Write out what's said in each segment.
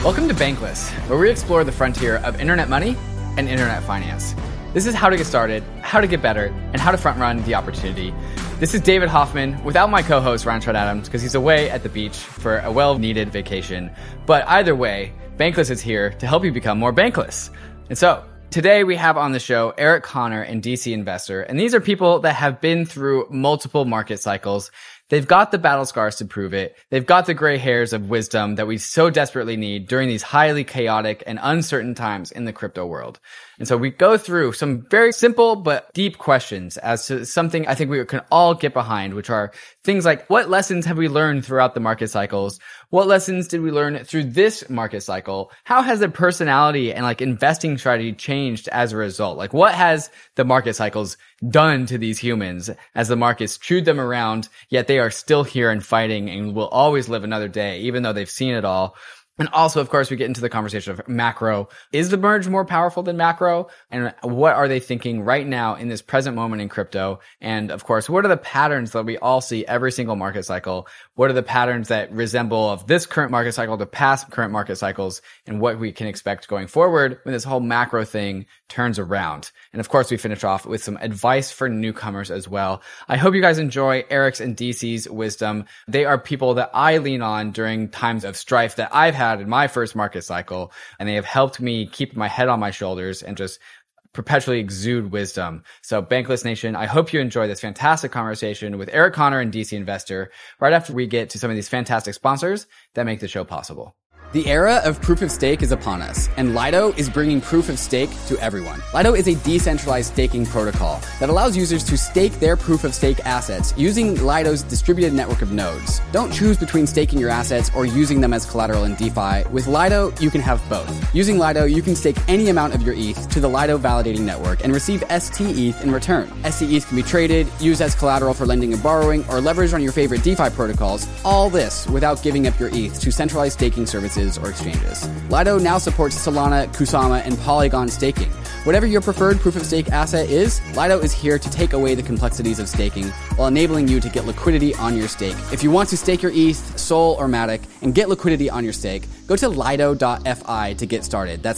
Welcome to Bankless, where we explore the frontier of internet money and internet finance. This is how to get started, how to get better, and how to front run the opportunity. This is David Hoffman without my co-host Ryan Trout Adams because he's away at the beach for a well-needed vacation. But either way, Bankless is here to help you become more bankless. And so today we have on the show Eric Connor and DC Investor, and these are people that have been through multiple market cycles. They've got the battle scars to prove it. They've got the gray hairs of wisdom that we so desperately need during these highly chaotic and uncertain times in the crypto world. And so we go through some very simple but deep questions as to something I think we can all get behind, which are things like, what lessons have we learned throughout the market cycles? What lessons did we learn through this market cycle? How has their personality and investing strategy changed as a result? What has the market cycles done to these humans as the markets chewed them around, yet they are still here and fighting and will always live another day, even though they've seen it all? And also, of course, we get into the conversation of macro. Is the merge more powerful than macro? And what are they thinking right now in this present moment in crypto? And of course, what are the patterns that we all see every single market cycle? What are the patterns that resemble of this current market cycle to past current market cycles, and what we can expect going forward when this whole macro thing turns around? And of course, we finish off with some advice for newcomers as well. I hope you guys enjoy Eric's and DC's wisdom. They are people that I lean on during times of strife that I've had in my first market cycle, and they have helped me keep my head on my shoulders and just perpetually exude wisdom. So Bankless Nation, I hope you enjoy this fantastic conversation with Eric Connor and DC Investor right after we get to some of these fantastic sponsors that make the show possible. The era of proof of stake is upon us, and Lido is bringing proof of stake to everyone. Lido is a decentralized staking protocol that allows users to stake their proof of stake assets using Lido's distributed network of nodes. Don't choose between staking your assets or using them as collateral in DeFi. With Lido, you can have both. Using Lido, you can stake any amount of your ETH to the Lido validating network and receive ST-ETH in return. ST-ETH can be traded, used as collateral for lending and borrowing, or leveraged on your favorite DeFi protocols. All this without giving up your ETH to centralized staking services or exchanges. Lido now supports Solana, Kusama, and Polygon staking. Whatever your preferred proof of stake asset is, Lido is here to take away the complexities of staking while enabling you to get liquidity on your stake. If you want to stake your ETH, Sol, or Matic and get liquidity on your stake, go to lido.fi to get started. That's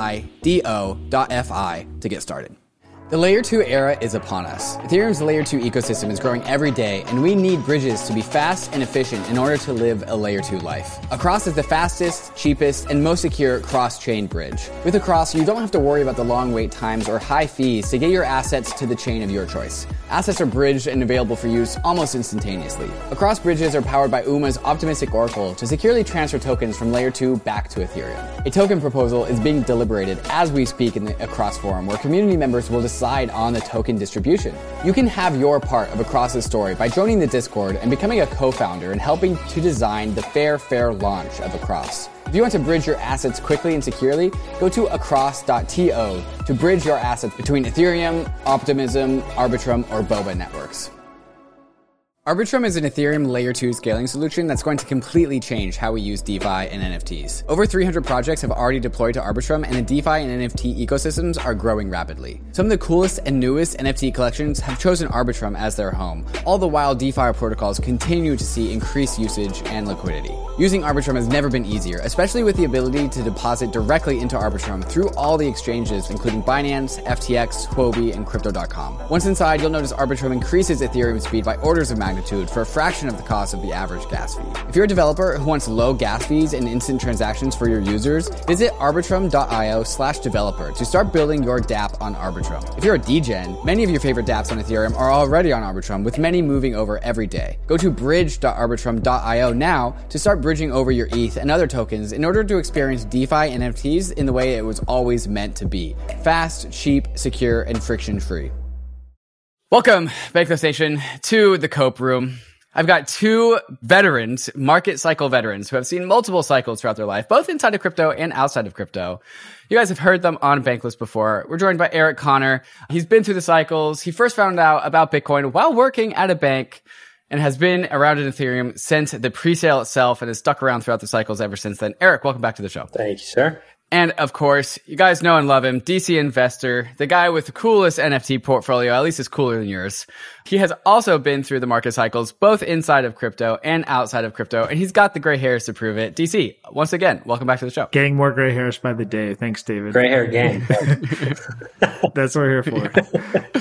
lido.fi to get started. The Layer 2 era is upon us. Ethereum's Layer 2 ecosystem is growing every day, and we need bridges to be fast and efficient in order to live a Layer 2 life. Across is the fastest, cheapest, and most secure cross-chain bridge. With Across, you don't have to worry about the long wait times or high fees to get your assets to the chain of your choice. Assets are bridged and available for use almost instantaneously. Across bridges are powered by UMA's Optimistic Oracle to securely transfer tokens from Layer 2 back to Ethereum. A token proposal is being deliberated as we speak in the Across forum, where community members will decide on the token distribution. You can have your part of Across's story by joining the Discord and becoming a co-founder and helping to design the fair launch of Across. If you want to bridge your assets quickly and securely, go to across.to to bridge your assets between Ethereum, Optimism, Arbitrum, or Boba networks. Arbitrum is an Ethereum Layer 2 scaling solution that's going to completely change how we use DeFi and NFTs. Over 300 projects have already deployed to Arbitrum, and the DeFi and NFT ecosystems are growing rapidly. Some of the coolest and newest NFT collections have chosen Arbitrum as their home, all the while DeFi protocols continue to see increased usage and liquidity. Using Arbitrum has never been easier, especially with the ability to deposit directly into Arbitrum through all the exchanges, including Binance, FTX, Huobi, and Crypto.com. Once inside, you'll notice Arbitrum increases Ethereum speed by orders of magnitude for a fraction of the cost of the average gas fee. If you're a developer who wants low gas fees and instant transactions for your users, visit arbitrum.io/developer to start building your dApp on Arbitrum. If you're a degen, many of your favorite dApps on Ethereum are already on Arbitrum, with many moving over every day. Go to bridge.arbitrum.io now to start bridging over your ETH and other tokens in order to experience DeFi and NFTs in the way it was always meant to be: fast, cheap, secure, and friction-free. Welcome, Bankless Nation, to the Cope Room. I've got two veterans, market cycle veterans, who have seen multiple cycles throughout their life, both inside of crypto and outside of crypto. You guys have heard them on Bankless before. We're joined by Eric Connor. He's been through the cycles. He first found out about Bitcoin while working at a bank and has been around in Ethereum since the pre-sale itself and has stuck around throughout the cycles ever since then. Eric, welcome back to the show. Thank you, sir. And of course, you guys know and love him, DC Investor, the guy with the coolest NFT portfolio, at least it's cooler than yours. He has also been through the market cycles, both inside of crypto and outside of crypto, and he's got the gray hairs to prove it. DC, once again, welcome back to the show. Getting more gray hairs by the day. Thanks, David. Gray hair gang. That's what we're here for.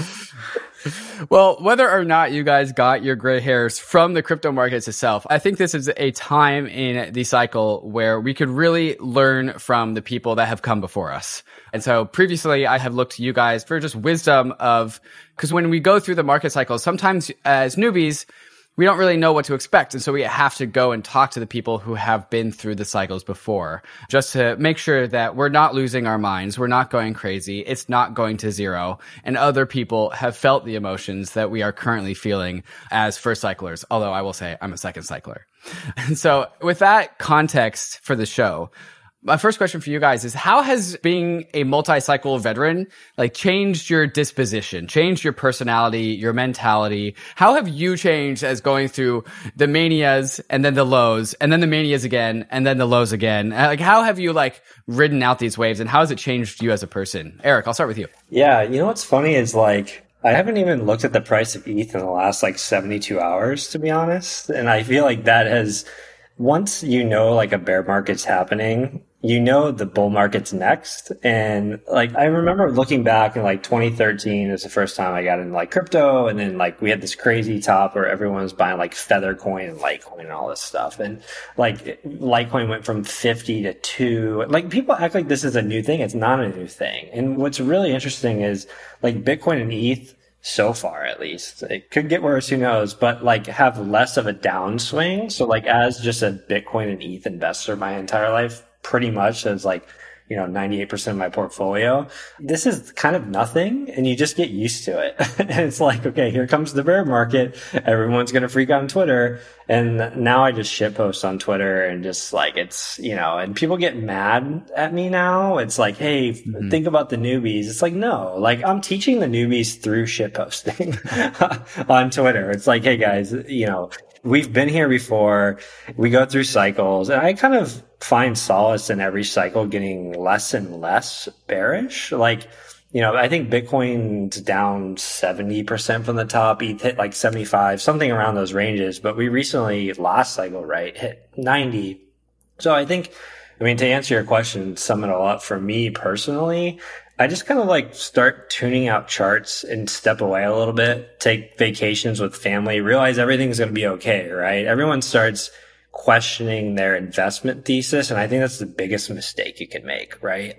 Well, whether or not you guys got your gray hairs from the crypto markets itself, I think this is a time in the cycle where we could really learn from the people that have come before us. And so previously I have looked to you guys for just wisdom of, because when we go through the market cycles, sometimes as newbies, we don't really know what to expect. And so we have to go and talk to the people who have been through the cycles before, just to make sure that we're not losing our minds. We're not going crazy. It's not going to zero. And other people have felt the emotions that we are currently feeling as first cyclers. Although I will say I'm a second cycler. And so with that context for the show, my first question for you guys is, how has being a multi-cycle veteran changed your disposition, changed your personality, your mentality? How have you changed as going through the manias and then the lows and then the manias again and then the lows again? How have you ridden out these waves, and how has it changed you as a person? Eric, I'll start with you. Yeah, you know what's funny is I haven't even looked at the price of ETH in the last 72 hours, to be honest. And I feel like that has, once you know a bear market's happening, you know the bull market's next. And I remember looking back in 2013 was the first time I got into crypto, and then we had this crazy top where everyone was buying Feathercoin and Litecoin and all this stuff. And Litecoin went from 50 to 2. People act like this is a new thing. It's not a new thing. And what's really interesting is Bitcoin and ETH, so far at least, it could get worse, who knows, but have less of a downswing. So as just a Bitcoin and ETH investor my entire life, pretty much as 98% of my portfolio, this is kind of nothing, and you just get used to it. And it's okay, here comes the bear market. Everyone's going to freak out on Twitter. And now I just shitpost on Twitter and just it's, and people get mad at me now. It's hey, think about the newbies. It's no, I'm teaching the newbies through shitposting on Twitter. It's hey guys, we've been here before. We go through cycles, and I kind of find solace in every cycle getting less and less bearish. I think Bitcoin's down 70% from the top. ETH hit 75, something around those ranges. But we recently, last cycle, hit 90. So I think, to answer your question, sum it all up for me personally, I just kind of start tuning out charts and step away a little bit, take vacations with family, realize everything's going to be okay, right? Everyone starts questioning their investment thesis. And I think that's the biggest mistake you can make, right?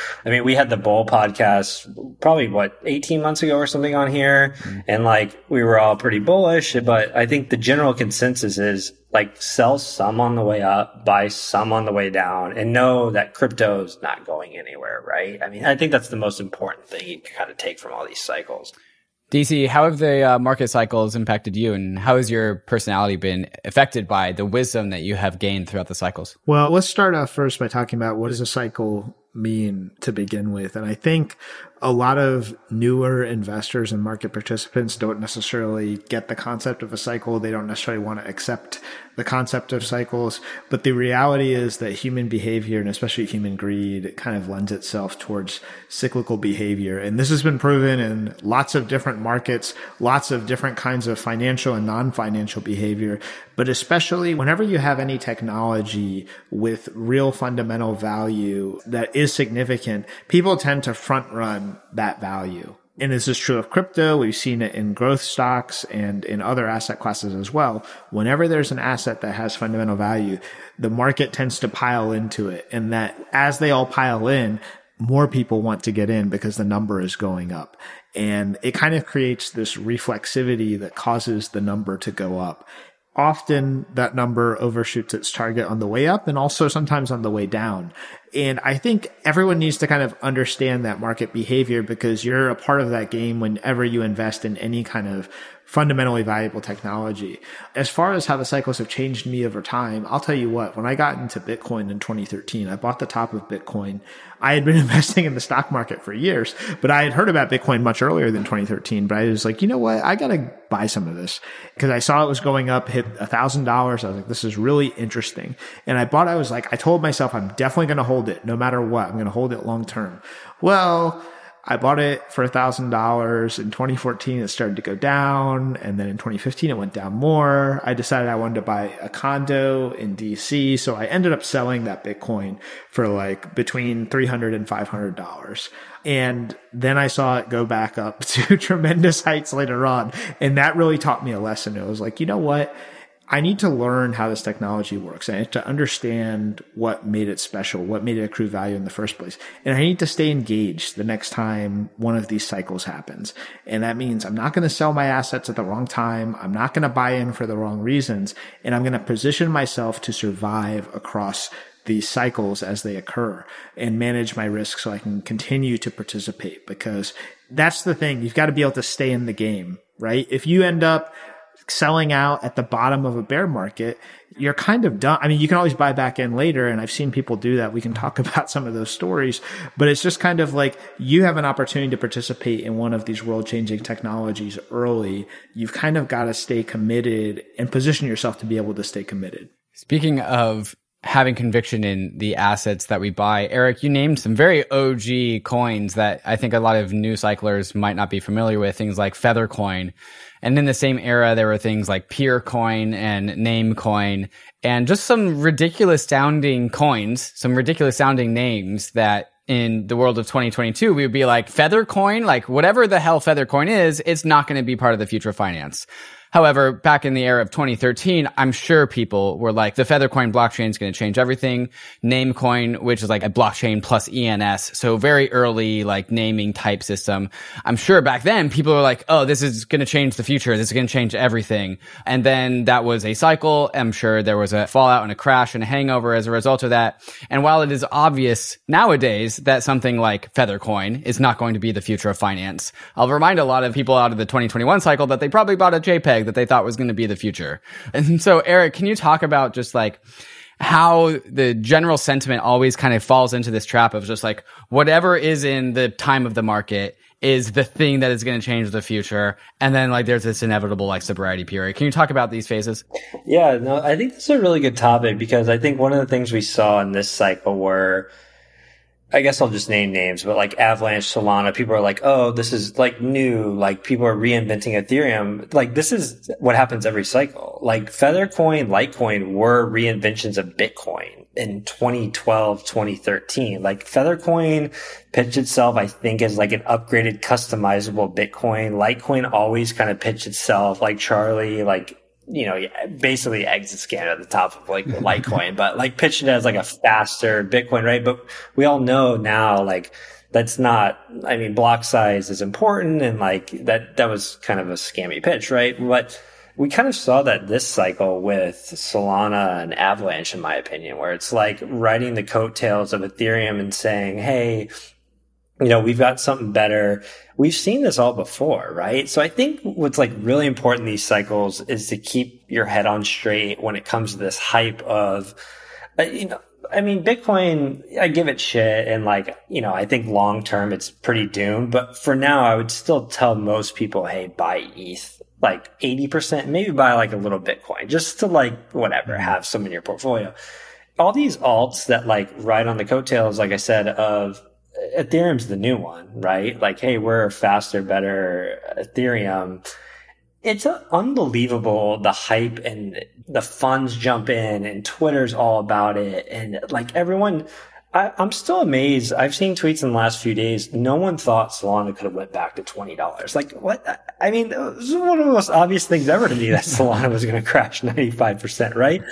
We had the Bull podcast probably 18 months ago or something on here. And we were all pretty bullish, but I think the general consensus is sell some on the way up, buy some on the way down, and know that crypto is not going anywhere, right? I think that's the most important thing you can kind of take from all these cycles. DC, how have the market cycles impacted you, and how has your personality been affected by the wisdom that you have gained throughout the cycles? Well, let's start off first by talking about what does a cycle mean to begin with. And I think a lot of newer investors and market participants don't necessarily get the concept of a cycle. They don't necessarily want to accept the concept of cycles. But the reality is that human behavior, and especially human greed, kind of lends itself towards cyclical behavior. And this has been proven in lots of different markets, lots of different kinds of financial and non-financial behavior. But especially whenever you have any technology with real fundamental value that is significant, people tend to front run that value. And this is true of crypto. We've seen it in growth stocks and in other asset classes as well. Whenever there's an asset that has fundamental value, the market tends to pile into it. And that as they all pile in, more people want to get in because the number is going up. And it kind of creates this reflexivity that causes the number to go up. Often that number overshoots its target on the way up and also sometimes on the way down. And I think everyone needs to kind of understand that market behavior because you're a part of that game whenever you invest in any kind of fundamentally valuable technology. As far as how the cycles have changed me over time, I'll tell you what, when I got into Bitcoin in 2013, I bought the top of Bitcoin. I had been investing in the stock market for years, but I had heard about Bitcoin much earlier than 2013. But I was like, you know what? I got to buy some of this because I saw it was going up, hit $1,000. I was like, this is really interesting. And I told myself, I'm definitely going to hold it no matter what. I'm going to hold it long term. Well, I bought it for $1,000. In 2014, it started to go down. And then in 2015, it went down more. I decided I wanted to buy a condo in DC. So I ended up selling that Bitcoin for like between $300 and $500. And then I saw it go back up to tremendous heights later on. And that really taught me a lesson. It was like, you know what? I need to learn how this technology works. I need to understand what made it special, what made it accrue value in the first place. And I need to stay engaged the next time one of these cycles happens. And that means I'm not going to sell my assets at the wrong time. I'm not going to buy in for the wrong reasons. And I'm going to position myself to survive across these cycles as they occur and manage my risk so I can continue to participate, because that's the thing. You've got to be able to stay in the game, right? If you end up selling out at the bottom of a bear market, you're kind of done. I mean, you can always buy back in later, and I've seen people do that. We can talk about some of those stories, but it's just kind of like you have an opportunity to participate in one of these world-changing technologies early. You've kind of got to stay committed and position yourself to be able to stay committed. Speaking of having conviction in the assets that we buy, Eric, you named some very OG coins that I think a lot of new cyclers might not be familiar with, things like Feathercoin. And in the same era, there were things like Peercoin and Namecoin, and just some ridiculous sounding coins, some ridiculous sounding names that in the world of 2022, we would be like, Feathercoin, like whatever the hell Feathercoin is, it's not going to be part of the future of finance. However, back in the era of 2013, I'm sure people were like, the Feathercoin blockchain is going to change everything. Namecoin, which is like a blockchain plus ENS. So very early, like naming type system. I'm sure back then people were like, oh, this is going to change the future. This is going to change everything. And then that was a cycle. I'm sure there was a fallout and a crash and a hangover as a result of that. And while it is obvious nowadays that something like Feathercoin is not going to be the future of finance, I'll remind a lot of people out of the 2021 cycle that they probably bought a JPEG that they thought was going to be the future. And so, Eric, can you talk about just like how the general sentiment always kind of falls into this trap of just like whatever is in the time of the market is the thing that is going to change the future. And then like there's this inevitable like sobriety period. Can you talk about these phases? Yeah, no, I think this is a really good topic, because I think one of the things we saw in this cycle were, I guess I'll just name names, but like Avalanche, Solana, people are like, oh, this is like new. Like people are reinventing Ethereum. Like this is what happens every cycle. Like Feathercoin, Litecoin were reinventions of Bitcoin in 2012, 2013. Like Feathercoin pitched itself, I think, as like an upgraded customizable Bitcoin. Litecoin always kind of pitched itself like Charlie, like, you know, basically exit scan at the top of like Litecoin, but like pitched it as like a faster Bitcoin, right? But we all know now, like that's not, I mean, block size is important, and like that was kind of a scammy pitch, right? But we kind of saw that this cycle with Solana and Avalanche, in my opinion, where it's like riding the coattails of Ethereum and saying, hey, you know, we've got something better. We've seen this all before, right? So I think what's like really important in these cycles is to keep your head on straight when it comes to this hype of, you know, I mean, Bitcoin, I give it shit. And like, you know, I think long term it's pretty doomed. But for now, I would still tell most people, hey, buy ETH, like 80%, maybe buy like a little Bitcoin just to like, whatever, have some in your portfolio. All these alts that like ride on the coattails, like I said, of Ethereum's the new one, right? Like, hey, we're faster, better Ethereum. It's unbelievable, the hype, and the funds jump in and Twitter's all about it. And like everyone, I'm still amazed. I've seen tweets in the last few days. No one thought Solana could have went back to $20. Like what? I mean, this is one of the most obvious things ever to me, that Solana was going to crash 95%, right?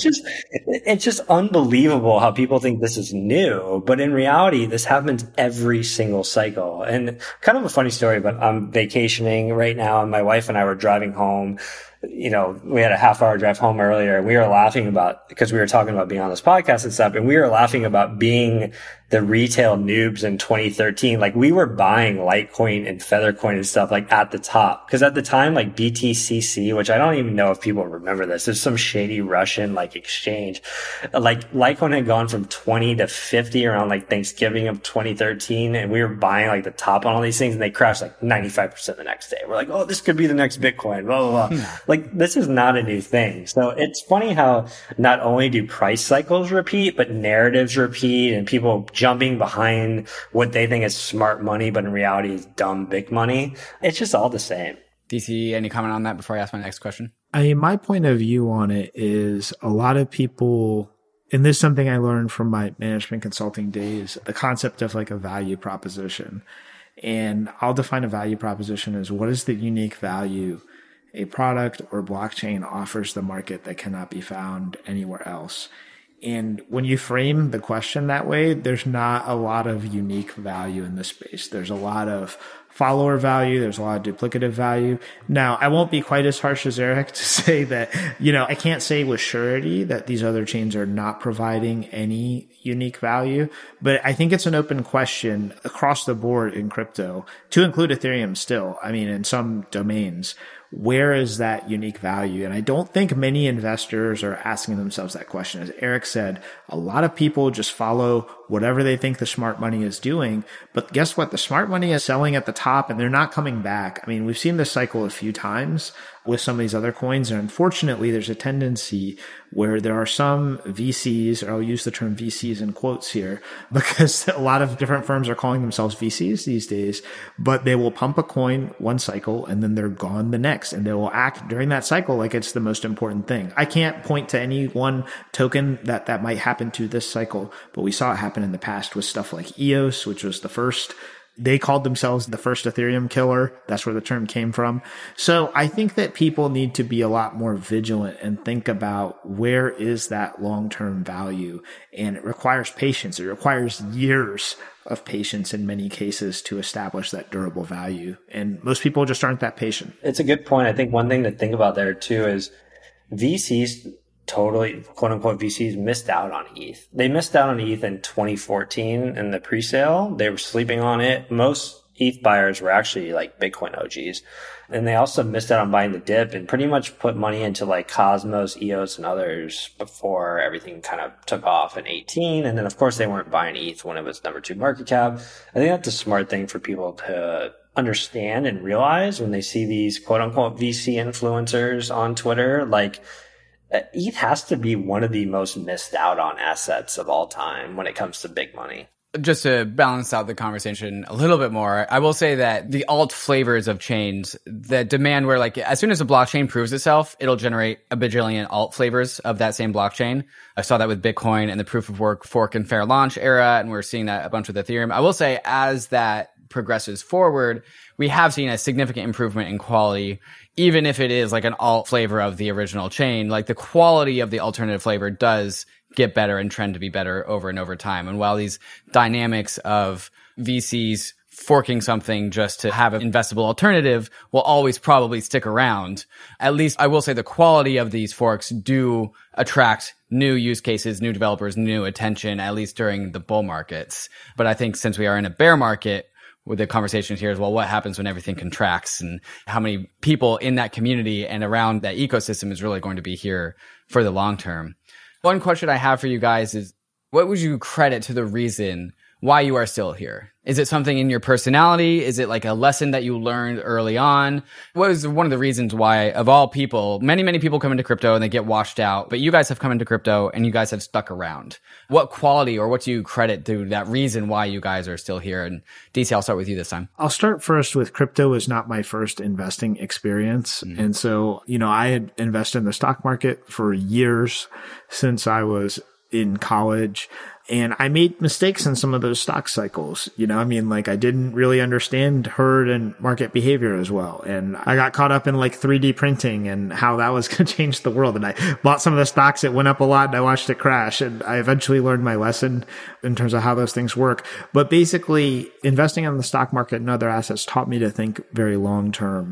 It's just unbelievable how people think this is new. But in reality, this happens every single cycle. And kind of a funny story, but I'm vacationing right now, and my wife and I were driving home we had a half-hour drive home earlier, and we were laughing about, because we were talking about being on this podcast and stuff, and we were laughing about being the retail noobs in 2013. Like, we were buying Litecoin and Feathercoin and stuff like at the top. Cause at the time, like BTCC, which I don't even know if people remember this, there's some shady Russian like exchange. Like, Litecoin had gone from 20 to 50 around like Thanksgiving of 2013. And we were buying like the top on all these things, and they crashed like 95% the next day. We're like, oh, this could be the next Bitcoin, blah, blah, blah. Like, this is not a new thing. So it's funny how not only do price cycles repeat, but narratives repeat, and people jumping behind what they think is smart money, but in reality is dumb big money. It's just all the same. DC, any comment on that before I ask my next question? I mean, my point of view on it is a lot of people, and this is something I learned from my management consulting days, the concept of like a value proposition. And I'll define a value proposition as what is the unique value a product or blockchain offers the market that cannot be found anywhere else. And when you frame the question that way, there's not a lot of unique value in this space. There's a lot of follower value. There's a lot of duplicative value. Now, I won't be quite as harsh as Eric to say that, I can't say with surety that these other chains are not providing any unique value, but I think it's an open question across the board in crypto, to include Ethereum still. I mean, in some domains, where is that unique value? And I don't think many investors are asking themselves that question. As Eric said, a lot of people just follow whatever they think the smart money is doing. But guess what? The smart money is selling at the top and they're not coming back. I mean, we've seen this cycle a few times with some of these other coins. And unfortunately, there's a tendency where there are some VCs, or I'll use the term VCs in quotes here, because a lot of different firms are calling themselves VCs these days, but they will pump a coin one cycle and then they're gone the next. And they will act during that cycle like it's the most important thing. I can't point to any one token that might happen to this cycle, but we saw it happen in the past with stuff like EOS, which was the first. They called themselves the first Ethereum killer. That's where the term came from. So I think that people need to be a lot more vigilant and think about where is that long-term value. And it requires patience. It requires years of patience in many cases to establish that durable value. And most people just aren't that patient. It's a good point. I think one thing to think about there too is VCs totally, quote unquote, VCs missed out on ETH. They missed out on ETH in 2014 in the pre-sale. They were sleeping on it. Most ETH buyers were actually like Bitcoin OGs. And they also missed out on buying the dip and pretty much put money into like Cosmos, EOS, and others before everything kind of took off in 18. And then of course they weren't buying ETH when it was number 2 market cap. I think that's a smart thing for people to understand and realize when they see these quote unquote VC influencers on Twitter. Like, ETH has to be one of the most missed out on assets of all time when it comes to big money. Just to balance out the conversation a little bit more, I will say that the alt flavors of chains, the demand where like as soon as a blockchain proves itself, it'll generate a bajillion alt flavors of that same blockchain. I saw that with Bitcoin and the proof of work fork and fair launch era, and we're seeing that a bunch with Ethereum. I will say as that progresses forward, we have seen a significant improvement in quality, even if it is like an alt flavor of the original chain. Like the quality of the alternative flavor does get better and trend to be better over and over time. And while these dynamics of VCs forking something just to have an investable alternative will always probably stick around, at least I will say the quality of these forks do attract new use cases, new developers, new attention, at least during the bull markets. But I think since we are in a bear market, with the conversation here is, well, what happens when everything contracts and how many people in that community and around that ecosystem is really going to be here for the long term. One question I have for you guys is, what would you credit to the reason why you are still here? Is it something in your personality? Is it like a lesson that you learned early on? What is one of the reasons why, of all people, many people come into crypto and they get washed out, but you guys have come into crypto and you guys have stuck around? What quality or what do you credit to that reason why you guys are still here? And DC, I'll start with you this time. I'll start first with crypto is not my first investing experience. And so, I had invested in the stock market for years since I was in college. And I made mistakes in some of those stock cycles. I didn't really understand herd and market behavior as well. And I got caught up in like 3D printing and how that was going to change the world. And I bought some of the stocks that went up a lot and I watched it crash. And I eventually learned my lesson in terms of how those things work. But basically investing in the stock market and other assets taught me to think very long term.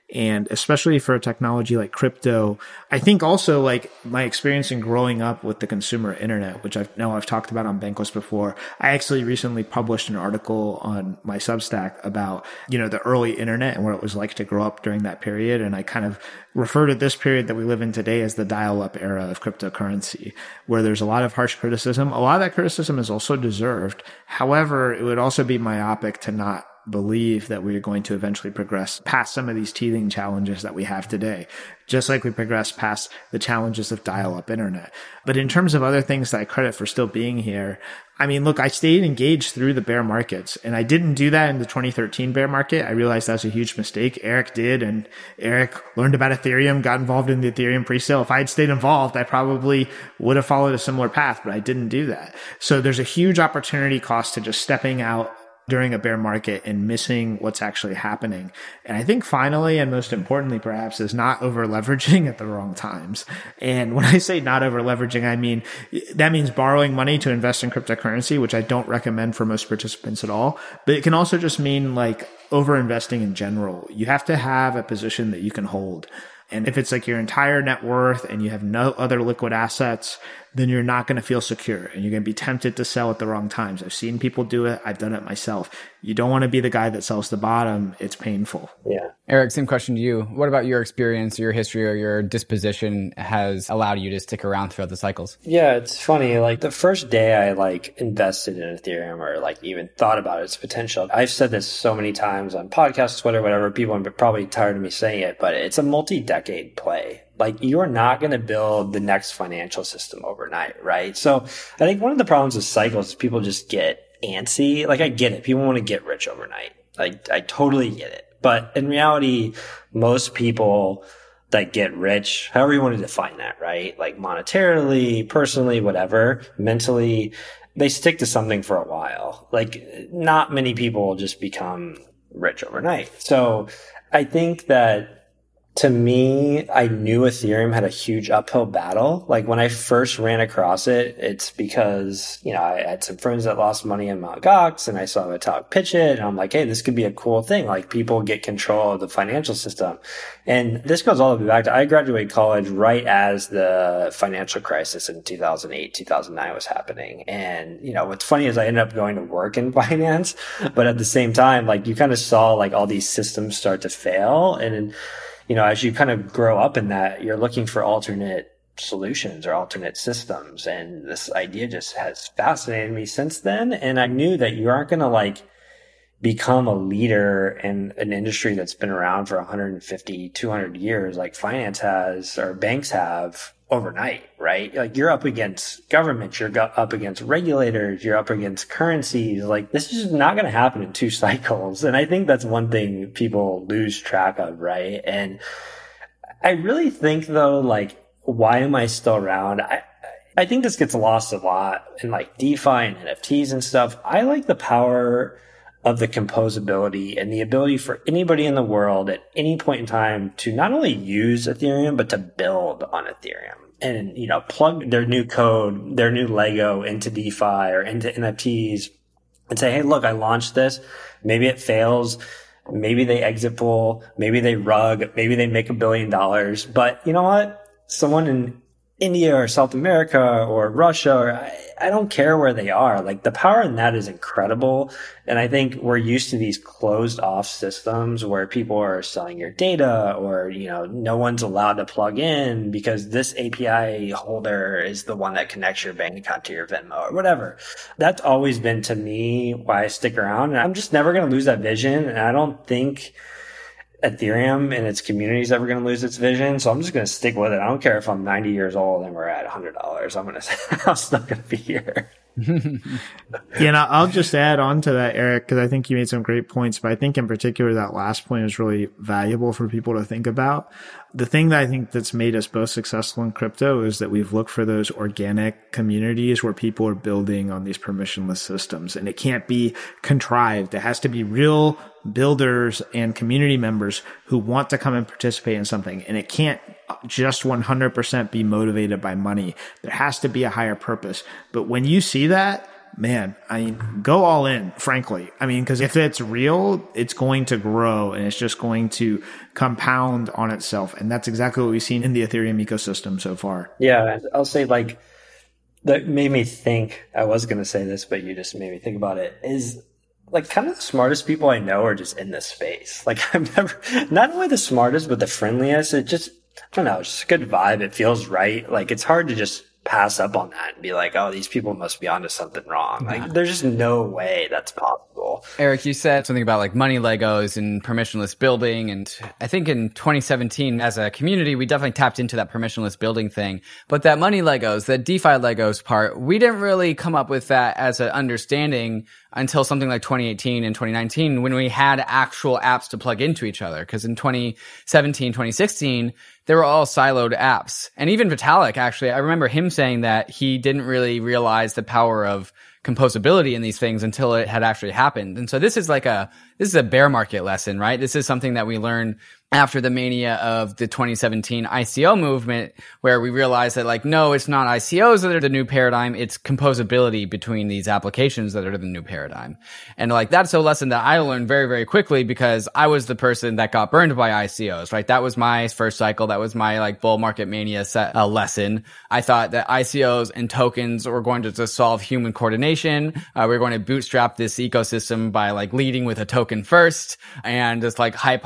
And especially for a technology like crypto, I think also like my experience in growing up with the consumer internet, which I've talked about on Bankless before. I actually recently published an article on my Substack about, the early internet and what it was like to grow up during that period. And I kind of refer to this period that we live in today as the dial-up era of cryptocurrency, where there's a lot of harsh criticism. A lot of that criticism is also deserved. However, it would also be myopic to not believe that we are going to eventually progress past some of these teething challenges that we have today, just like we progress past the challenges of dial-up internet. But in terms of other things that I credit for still being here, I mean, look, I stayed engaged through the bear markets, and I didn't do that in the 2013 bear market. I realized that was a huge mistake. Eric did, and Eric learned about Ethereum, got involved in the Ethereum presale. If I had stayed involved, I probably would have followed a similar path, but I didn't do that. So there's a huge opportunity cost to just stepping out during a bear market and missing what's actually happening. And I think finally, and most importantly perhaps, is not over leveraging at the wrong times. And when I say not over leveraging, I mean, that means borrowing money to invest in cryptocurrency, which I don't recommend for most participants at all. But it can also just mean like over investing in general. You have to have a position that you can hold. And if it's like your entire net worth and you have no other liquid assets, then you're not going to feel secure and you're going to be tempted to sell at the wrong times. I've seen people do it. I've done it myself. You don't want to be the guy that sells the bottom. It's painful. Yeah. Eric, same question to you. What about your experience, your history, or your disposition has allowed you to stick around throughout the cycles? Yeah, it's funny. Like the first day I invested in Ethereum or even thought about its potential. I've said this so many times on podcasts, Twitter, whatever. People are probably tired of me saying it, but it's a multi-decade play. Like you are not going to build the next financial system overnight, right? So I think one of the problems with cycles is people just get antsy. Like I get it. People want to get rich overnight. Like I totally get it. But in reality, most people that get rich, however you want to define that, right? Like monetarily, personally, whatever, mentally, they stick to something for a while. Like not many people just become rich overnight. So I think that to me, I knew Ethereum had a huge uphill battle. Like when I first ran across it, it's because, I had some friends that lost money in Mt. Gox and I saw Vitalik pitch it and I'm like, hey, this could be a cool thing. Like people get control of the financial system. And this goes all the way back to, I graduated college right as the financial crisis in 2008, 2009 was happening. And, what's funny is I ended up going to work in finance, but at the same time, like you kind of saw like all these systems start to fail. And as you kind of grow up in that, you're looking for alternate solutions or alternate systems. And this idea just has fascinated me since then. And I knew that you aren't going to become a leader in an industry that's been around for 150, 200 years like finance has or banks have overnight, right? Like you're up against governments, you're up against regulators, you're up against currencies. Like this is just not going to happen in 2 cycles. And I think that's one thing people lose track of, right? And I really think though, why am I still around? I think this gets lost a lot in DeFi and NFTs and stuff. I like the power of the composability and the ability for anybody in the world at any point in time to not only use Ethereum, but to build on Ethereum and, plug their new code, their new Lego into DeFi or into NFTs and say, hey, look, I launched this. Maybe it fails. Maybe they exit pool. Maybe they rug. Maybe they make $1 billion. But you know what? Someone in India or South America or Russia, or I don't care where they are. The power in that is incredible. And I think we're used to these closed off systems where people are selling your data or, no one's allowed to plug in because this API holder is the one that connects your bank account to your Venmo or whatever. That's always been to me why I stick around. And I'm just never going to lose that vision. And I don't think Ethereum and its community is ever going to lose its vision. So I'm just going to stick with it. I don't care if I'm 90 years old and we're at $100. I'm still going to be here. Yeah, and I'll just add on to that, Eric, because I think you made some great points, but I think in particular that last point is really valuable for people to think about. The thing that I think that's made us both successful in crypto is that we've looked for those organic communities where people are building on these permissionless systems, and it can't be contrived. It has to be real builders and community members who want to come and participate in something, and it can't just 100% be motivated by money. There has to be a higher purpose. But when you see that, man, I mean, go all in, frankly. I mean, because if it's real, it's going to grow and it's just going to compound on itself. And that's exactly what we've seen in the Ethereum ecosystem so far. Yeah, I'll say like, that made me think, I was going to say this, but you just made me think about it, is like kind of the smartest people I know are just in this space. Like I'm never, not only the smartest, but the friendliest. It just, I don't know, it's just a good vibe. It feels right. Like it's hard to just pass up on that and be like, oh, these people must be onto something wrong. Like there's just no way that's possible. Eric, you said something about like money Legos and permissionless building. And I think in 2017, as a community, we definitely tapped into that permissionless building thing. But that money Legos, that DeFi Legos part, we didn't really come up with that as an understanding until something like 2018 and 2019 when we had actual apps to plug into each other. Because in 2017, 2016, they were all siloed apps. And even Vitalik, actually, I remember him saying that he didn't really realize the power of composability in these things until it had actually happened. And so this is a bear market lesson, right? This is something that we learned after the mania of the 2017 ICO movement, where we realized that like, no, it's not ICOs that are the new paradigm. It's composability between these applications that are the new paradigm. And like, that's a lesson that I learned very, very quickly because I was the person that got burned by ICOs, right? That was my first cycle. That was my like bull market mania lesson. I thought that ICOs and tokens were going to just solve human coordination. We were going to bootstrap this ecosystem by like leading with a token first and just like hype,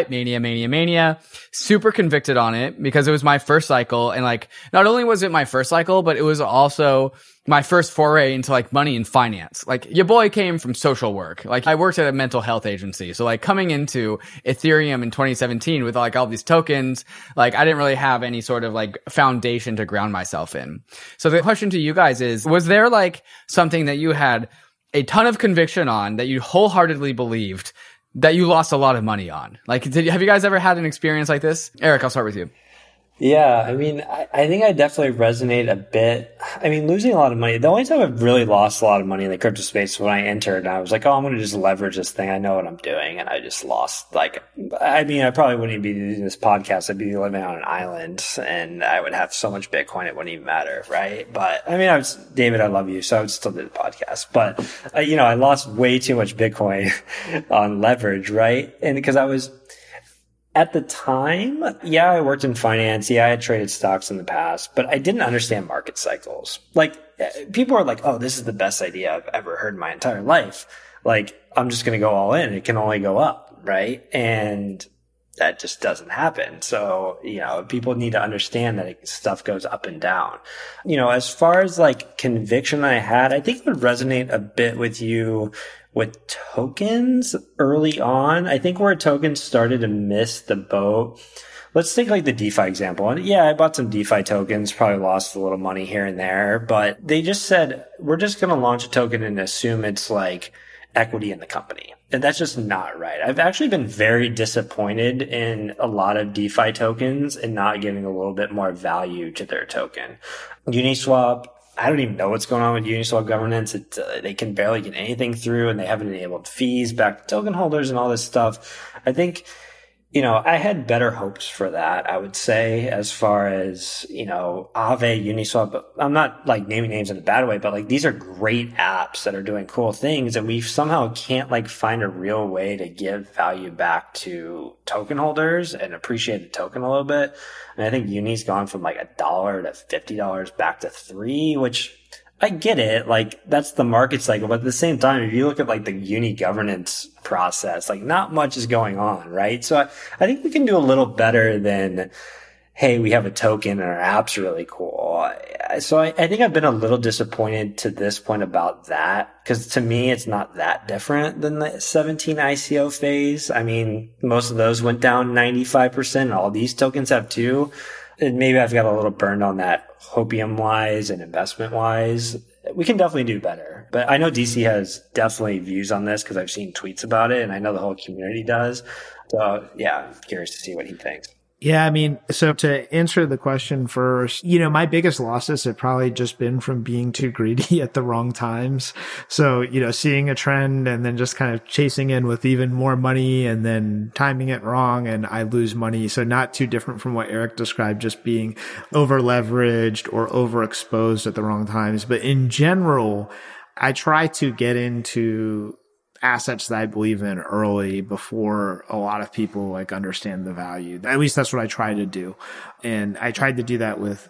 mania. Super convicted on it because it was my first cycle. And like, not only was it my first cycle, but it was also my first foray into like money and finance. Like your boy came from social work. Like I worked at a mental health agency. So like coming into Ethereum in 2017 with like all these tokens, like I didn't really have any sort of like foundation to ground myself in. So the question to you guys is, was there like something that you had a ton of conviction on that you wholeheartedly believed that you lost a lot of money on? Like, have you guys ever had an experience like this? Eric, I'll start with you. Yeah, I mean, I think I definitely resonate a bit. I mean, losing a lot of money. The only time I've really lost a lot of money in the crypto space was when I entered and I was like, oh, I'm going to just leverage this thing. I know what I'm doing. And I just lost like, I mean, I probably wouldn't be doing this podcast. I'd be living on an island and I would have so much Bitcoin. It wouldn't even matter. Right. But I mean, David, I love you. So I would still do the podcast, but I lost way too much Bitcoin on leverage. Right. And because at the time, yeah, I worked in finance. Yeah, I had traded stocks in the past, but I didn't understand market cycles. Like, people are like, oh, this is the best idea I've ever heard in my entire life. Like, I'm just going to go all in. It can only go up, right? And that just doesn't happen. So, people need to understand that stuff goes up and down. As far as like conviction I had, I think it would resonate a bit with you with tokens early on. I think where tokens started to miss the boat. Let's take like the DeFi example. And yeah, I bought some DeFi tokens, probably lost a little money here and there, but they just said, we're just going to launch a token and assume it's like equity in the company. And that's just not right. I've actually been very disappointed in a lot of DeFi tokens and not giving a little bit more value to their token. Uniswap, I don't even know what's going on with Uniswap governance. They can barely get anything through and they haven't enabled fees back to token holders and all this stuff. I think, I had better hopes for that, I would say, as far as, Aave, Uniswap. But I'm not like naming names in a bad way, but like these are great apps that are doing cool things and we somehow can't like find a real way to give value back to token holders and appreciate the token a little bit. And I think Uni's gone from like $1 to $50 back to $3, which I get it. Like that's the market cycle. But at the same time, if you look at like the Uni governance process, like not much is going on, right? So I think we can do a little better than, hey, we have a token and our app's really cool. So I think I've been a little disappointed to this point about that because to me, it's not that different than the 17 ICO phase. I mean, most of those went down 95%. All these tokens have too. And maybe I've got a little burned on that hopium wise and investment wise. We can definitely do better. But I know DC has definitely views on this because I've seen tweets about it and I know the whole community does. So yeah, I'm curious to see what he thinks. Yeah, I mean, so to answer the question first, my biggest losses have probably just been from being too greedy at the wrong times. So, seeing a trend and then just kind of chasing in with even more money and then timing it wrong and I lose money. So not too different from what Eric described, just being over leveraged or overexposed at the wrong times. But in general, I try to get into assets that I believe in early before a lot of people like understand the value. At least that's what I try to do. And I tried to do that with,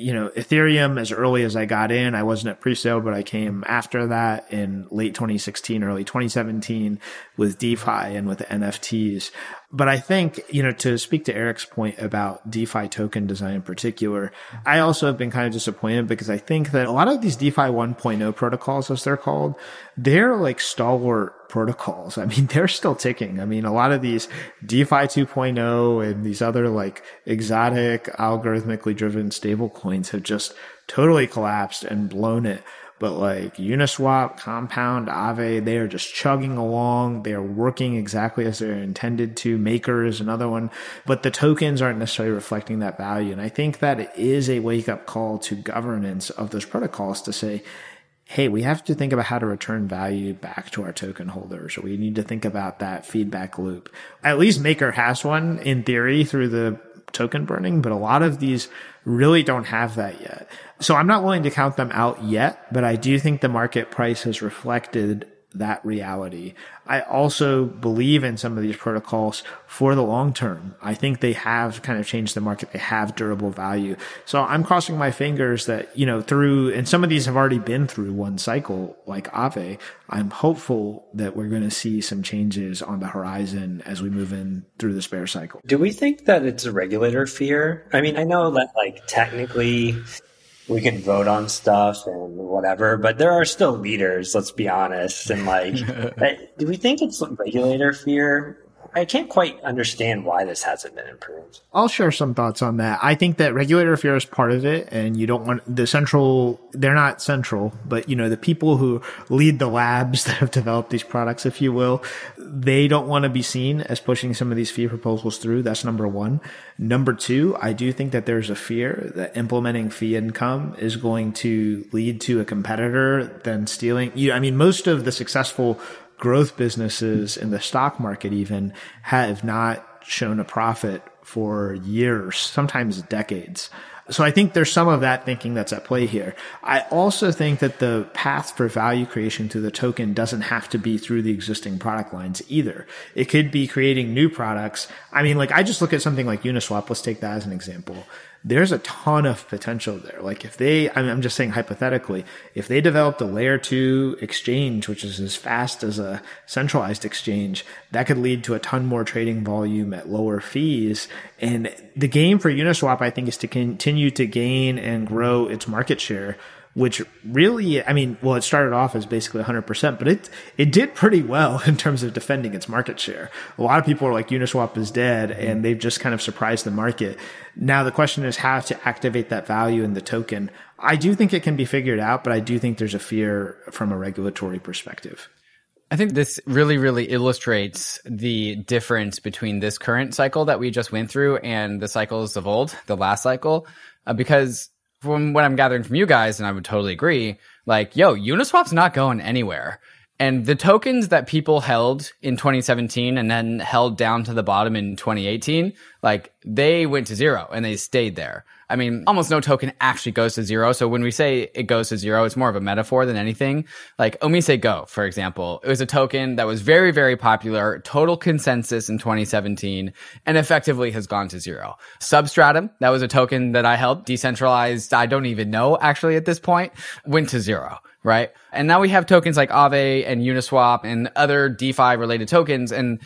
Ethereum as early as I got in. I wasn't at pre-sale, but I came after that in late 2016, early 2017 with DeFi and with the NFTs. But I think, to speak to Eric's point about DeFi token design in particular, I also have been kind of disappointed because I think that a lot of these DeFi 1.0 protocols, as they're called, they're like stalwart protocols. I mean, they're still ticking. I mean, a lot of these DeFi 2.0 and these other like exotic algorithmically driven stable coins have just totally collapsed and blown it. But like Uniswap, Compound, Aave, they are just chugging along. They are working exactly as they're intended to. Maker is another one. But the tokens aren't necessarily reflecting that value. And I think that it is a wake-up call to governance of those protocols to say, hey, we have to think about how to return value back to our token holders. Or we need to think about that feedback loop. At least Maker has one in theory through the token burning, but a lot of these really don't have that yet. So I'm not willing to count them out yet, but I do think the market price has reflected that reality. I also believe in some of these protocols for the long term. I think they have kind of changed the market. They have durable value. So I'm crossing my fingers that, and some of these have already been through one cycle like Aave. I'm hopeful that we're going to see some changes on the horizon as we move in through this bear cycle. Do we think that it's a regulator fear? I mean, I know that like technically we can vote on stuff and whatever, but there are still leaders, let's be honest. And like, do we think it's regulator fear? I can't quite understand why this hasn't been improved. I'll share some thoughts on that. I think that regulator fear is part of it, and you don't want they're not central, but the people who lead the labs that have developed these products, if you will, they don't want to be seen as pushing some of these fee proposals through. That's number one. Number two, I do think that there's a fear that implementing fee income is going to lead to a competitor then stealing. Most of the successful growth businesses in the stock market even have not shown a profit for years, sometimes decades. So I think there's some of that thinking that's at play here. I also think that the path for value creation through the token doesn't have to be through the existing product lines either. It could be creating new products. I just look at something like Uniswap. Let's take that as an example. There's a ton of potential there. Like I'm just saying hypothetically, if they developed a layer 2 exchange, which is as fast as a centralized exchange, that could lead to a ton more trading volume at lower fees. And the game for Uniswap, I think, is to continue to gain and grow its market share, which really, it started off as basically 100%, but it did pretty well in terms of defending its market share. A lot of people are like, Uniswap is dead, and they've just kind of surprised the market. Now the question is how to activate that value in the token. I do think it can be figured out, but I do think there's a fear from a regulatory perspective. I think this really, really illustrates the difference between this current cycle that we just went through and the cycles of old, the last cycle, because from what I'm gathering from you guys, and I would totally agree, Uniswap's not going anywhere. And the tokens that people held in 2017 and then held down to the bottom in 2018, they went to zero and they stayed there. Almost no token actually goes to zero. So when we say it goes to zero, it's more of a metaphor than anything. Like Omise Go, for example, it was a token that was very, very popular, total consensus in 2017, and effectively has gone to zero. Substratum, that was a token that I held, decentralized, I don't even know actually at this point, went to zero. Right. And now we have tokens like Aave and Uniswap and other DeFi related tokens, and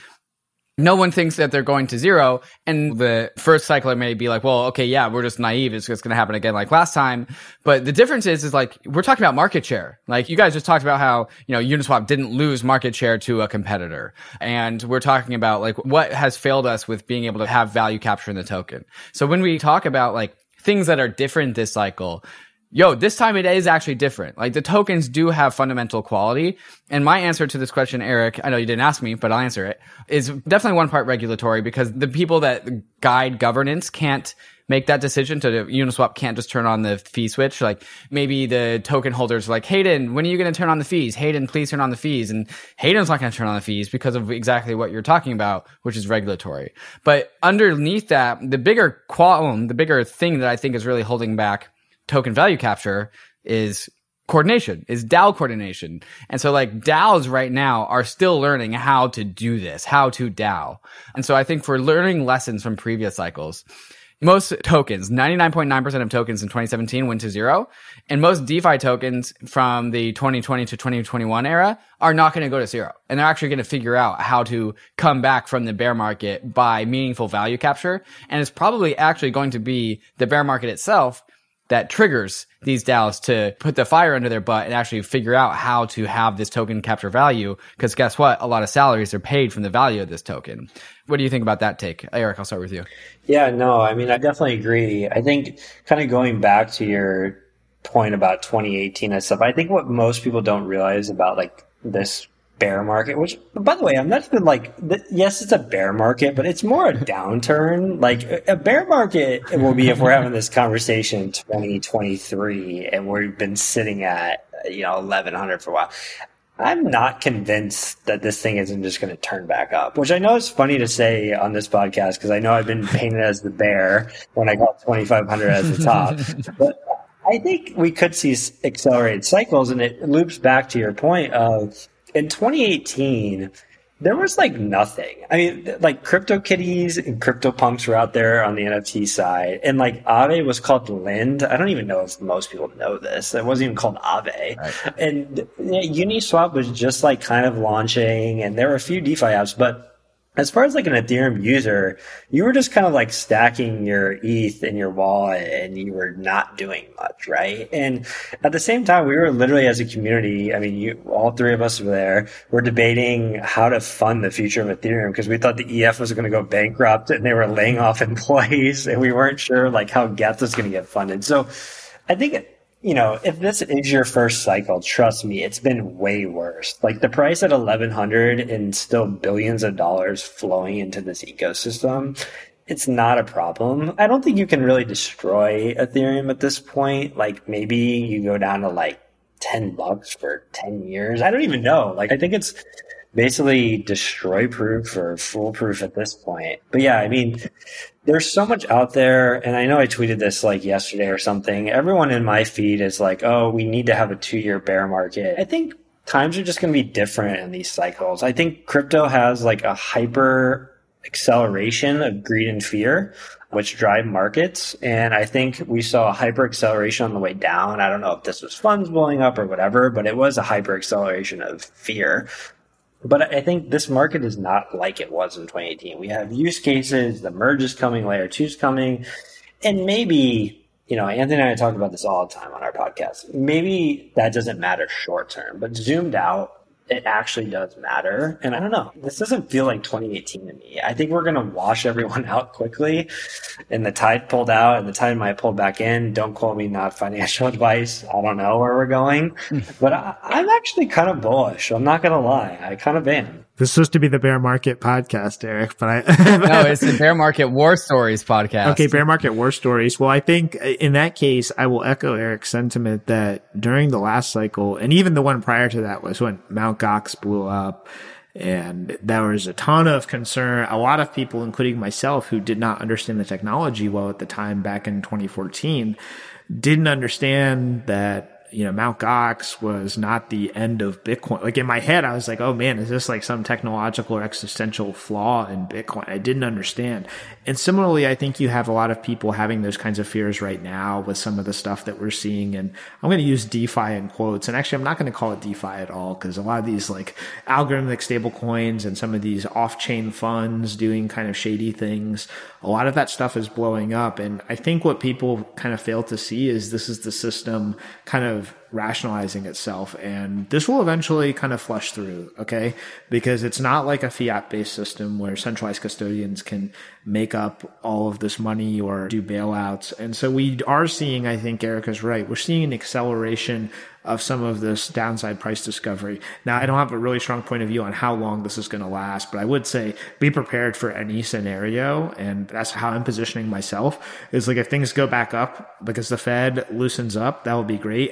no one thinks that they're going to zero. And the first cycler may be like, well, okay, yeah, we're just naive. It's just going to happen again like last time. But the difference is we're talking about market share. Like you guys just talked about how, Uniswap didn't lose market share to a competitor. And we're talking about what has failed us with being able to have value capture in the token. So when we talk about things that are different this cycle, this time it is actually different. The tokens do have fundamental quality. And my answer to this question, Eric, I know you didn't ask me, but I'll answer it, is definitely one part regulatory, because the people that guide governance can't make that decision. Uniswap can't just turn on the fee switch. Maybe the token holders are like, Hayden, when are you going to turn on the fees? Hayden, please turn on the fees. And Hayden's not going to turn on the fees because of exactly what you're talking about, which is regulatory. But underneath that, the bigger thing that I think is really holding back token value capture is coordination, is DAO coordination. And so like DAOs right now are still learning how to do this, how to DAO. And so I think for learning lessons from previous cycles, most tokens, 99.9% of tokens in 2017 went to zero. And most DeFi tokens from the 2020 to 2021 era are not going to go to zero. And they're actually going to figure out how to come back from the bear market by meaningful value capture. And it's probably actually going to be the bear market itself that triggers these DAOs to put the fire under their butt and actually figure out how to have this token capture value. Because guess what? A lot of salaries are paid from the value of this token. What do you think about that take? Eric, I'll start with you. Yeah, no, I mean, I definitely agree. I think kind of going back to your point about 2018 and stuff, I think what most people don't realize about like this bear market, which by the way, I'm not even like, yes, it's a bear market, but it's more a downturn. Like a bear market will be if we're having this conversation in 2023 and we've been sitting at, 1100 for a while. I'm not convinced that this thing isn't just going to turn back up, which I know is funny to say on this podcast because I know I've been painted as the bear when I got 2,500 as the top. But I think we could see accelerated cycles, and it loops back to your point of in 2018, there was like nothing. I mean, like CryptoKitties and CryptoPunks were out there on the NFT side, and like Aave was called Lind. I don't even know if most people know this. It wasn't even called Aave. Right. And Uniswap was just like kind of launching, and there were a few DeFi apps, but as far as like an Ethereum user, you were just kind of like stacking your ETH in your wallet and you were not doing much, right? And at the same time, we were literally as a community, I mean, all three of us were there, we're debating how to fund the future of Ethereum because we thought the EF was going to go bankrupt and they were laying off employees and we weren't sure like how Geth was going to get funded. So I think if this is your first cycle, trust me, it's been way worse. Like the price at 1,100 and still billions of dollars flowing into this ecosystem, it's not a problem. I don't think you can really destroy Ethereum at this point. Like maybe you go down to like $10 for 10 years. I don't even know. Like I think it's basically destroy proof or foolproof at this point. But yeah, I mean, there's so much out there. And I know I tweeted this like yesterday or something. Everyone in my feed is like, oh, we need to have a 2-year bear market. I think times are just going to be different in these cycles. I think crypto has like a hyper acceleration of greed and fear, which drive markets. And I think we saw a hyper acceleration on the way down. I don't know if this was funds blowing up or whatever, but it was a hyper acceleration of fear. But I think this market is not like it was in 2018. We have use cases, the merge is coming, layer 2 is coming, and maybe, Anthony and I talk about this all the time on our podcast. Maybe that doesn't matter short term, but zoomed out, it actually does matter. And I don't know, this doesn't feel like 2018 to me. I think we're going to wash everyone out quickly and the tide pulled out and the tide might pull back in. Don't quote me, not financial advice. I don't know where we're going, but I'm actually kind of bullish. I'm not going to lie. I kind of am. This is supposed to be the bear market podcast, Eric, but no, it's the bear market war stories podcast. Okay, bear market war stories. Well, I think in that case, I will echo Eric's sentiment that during the last cycle, and even the one prior to that was when Mt. Gox blew up, and there was a ton of concern. A lot of people, including myself, who did not understand the technology well at the time back in 2014, didn't understand that Mt. Gox was not the end of Bitcoin. Like in my head, I was like, oh man, is this like some technological or existential flaw in Bitcoin? I didn't understand. And similarly, I think you have a lot of people having those kinds of fears right now with some of the stuff that we're seeing. And I'm going to use DeFi in quotes. And actually, I'm not going to call it DeFi at all because a lot of these like algorithmic stable coins and some of these off-chain funds doing kind of shady things, a lot of that stuff is blowing up. And I think what people kind of fail to see is this is the system kind of rationalizing itself, and this will eventually kind of flush through, okay? Because it's not like a fiat-based system where centralized custodians can make up all of this money or do bailouts. And so we are seeing, I think Erica's right, we're seeing an acceleration of some of this downside price discovery. Now, I don't have a really strong point of view on how long this is going to last, but I would say be prepared for any scenario. And that's how I'm positioning myself is like if things go back up because the Fed loosens up, that will be great. And I think we do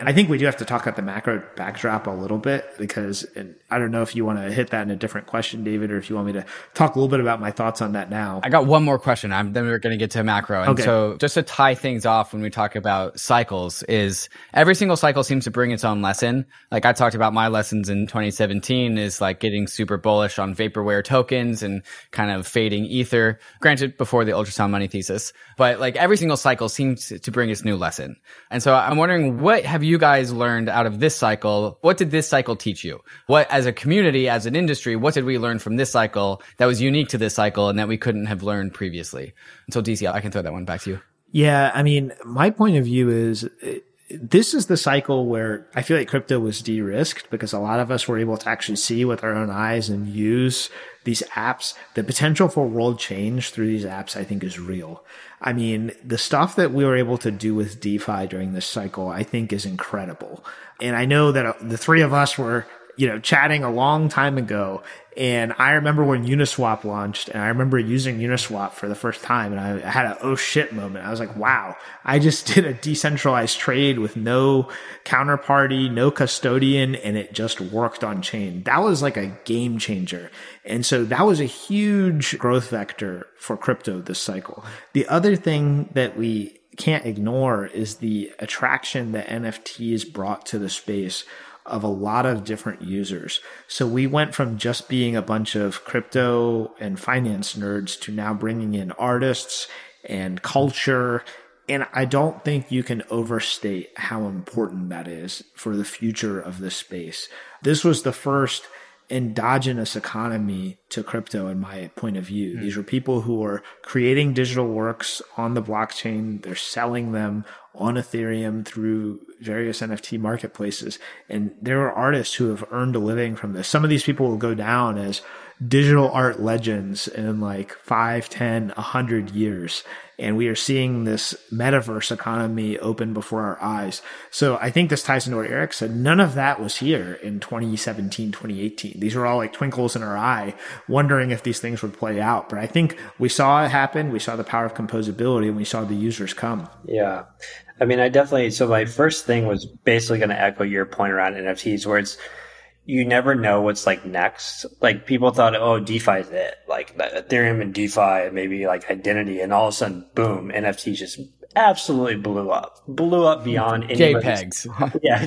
have to talk about the macro backdrop a little bit because, and I don't know if you want to hit that in a different question, David, or if you want me to talk a little bit about my thoughts on that now. I got one more question. Then we're going to get to macro. And so just to tie things off when we talk about cycles is every single cycle seems to bring its own lesson. Like I talked about my lessons in 2017 is like getting super bullish on vaporware tokens and kind of fading ether, granted before the ultrasound money thesis. But like every single cycle seems to bring its new lesson. And so I'm wondering, what have you guys learned out of this cycle? What did this cycle teach you? What, as a community, as an industry, what did we learn from this cycle that was unique to this cycle and that we couldn't have learned previously? And so DC, I can throw that one back to you. Yeah. I mean, my point of view is this is the cycle where I feel like crypto was de-risked because a lot of us were able to actually see with our own eyes and use these apps. The potential for world change through these apps, I think, is real. I mean, the stuff that we were able to do with DeFi during this cycle, I think is incredible. And I know that the three of us were, chatting a long time ago. And I remember when Uniswap launched, and I remember using Uniswap for the first time, and I had a oh shit moment. I was like, wow, I just did a decentralized trade with no counterparty, no custodian, and it just worked on chain. That was like a game changer. And so that was a huge growth vector for crypto this cycle. The other thing that we can't ignore is the attraction that NFTs brought to the space of a lot of different users. So we went from just being a bunch of crypto and finance nerds to now bringing in artists and culture. And I don't think you can overstate how important that is for the future of this space. This was the first endogenous economy to crypto, in my point of view. These were people who were creating digital works on the blockchain. They're selling them on Ethereum through various NFT marketplaces. And there are artists who have earned a living from this. Some of these people will go down as digital art legends in like 5, 10, 100 years. And we are seeing this metaverse economy open before our eyes. So I think this ties into what Eric said. None of that was here in 2017, 2018. These were all like twinkles in our eye, wondering if these things would play out. But I think we saw it happen. We saw the power of composability, and we saw the users come. Yeah. I mean, so my first thing was basically going to echo your point around NFTs, where you never know what's like next. Like people thought, oh, DeFi is it, like Ethereum and DeFi, maybe like identity, and all of a sudden, boom, NFT just absolutely blew up beyond JPEGs. Yeah.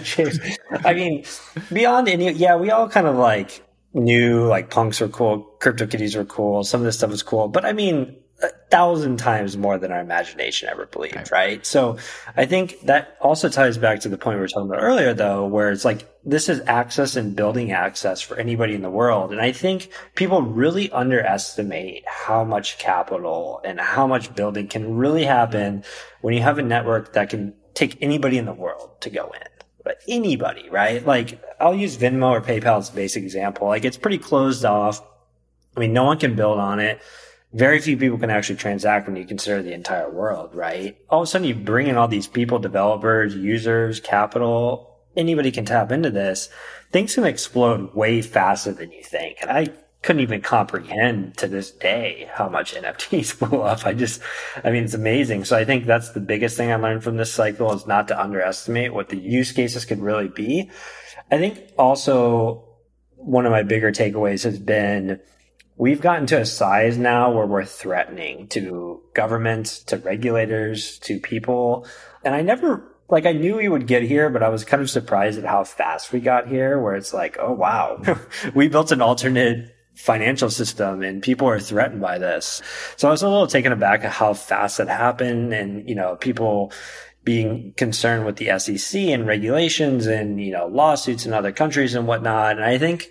I mean, beyond we all kind of like knew like punks were cool, CryptoKitties were cool, some of this stuff was cool, but I mean, 1,000 times more than our imagination ever believed, right? So I think that also ties back to the point we were talking about earlier, though, where it's like this is access and building access for anybody in the world. And I think people really underestimate how much capital and how much building can really happen when you have a network that can take anybody in the world to go in. But anybody, right? Like I'll use Venmo or PayPal as a basic example. Like it's pretty closed off. I mean, no one can build on it. Very few people can actually transact when you consider the entire world, right? All of a sudden you bring in all these people, developers, users, capital, anybody can tap into this. Things can explode way faster than you think. And I couldn't even comprehend to this day how much NFTs blew up. I mean, it's amazing. So I think that's the biggest thing I learned from this cycle is not to underestimate what the use cases could really be. I think also one of my bigger takeaways has been we've gotten to a size now where we're threatening to governments, to regulators, to people. And I knew we would get here, but I was kind of surprised at how fast we got here, where it's like, oh, wow, we built an alternate financial system and people are threatened by this. So I was a little taken aback at how fast that happened and, people being concerned with the SEC and regulations and, lawsuits in other countries and whatnot. And I think,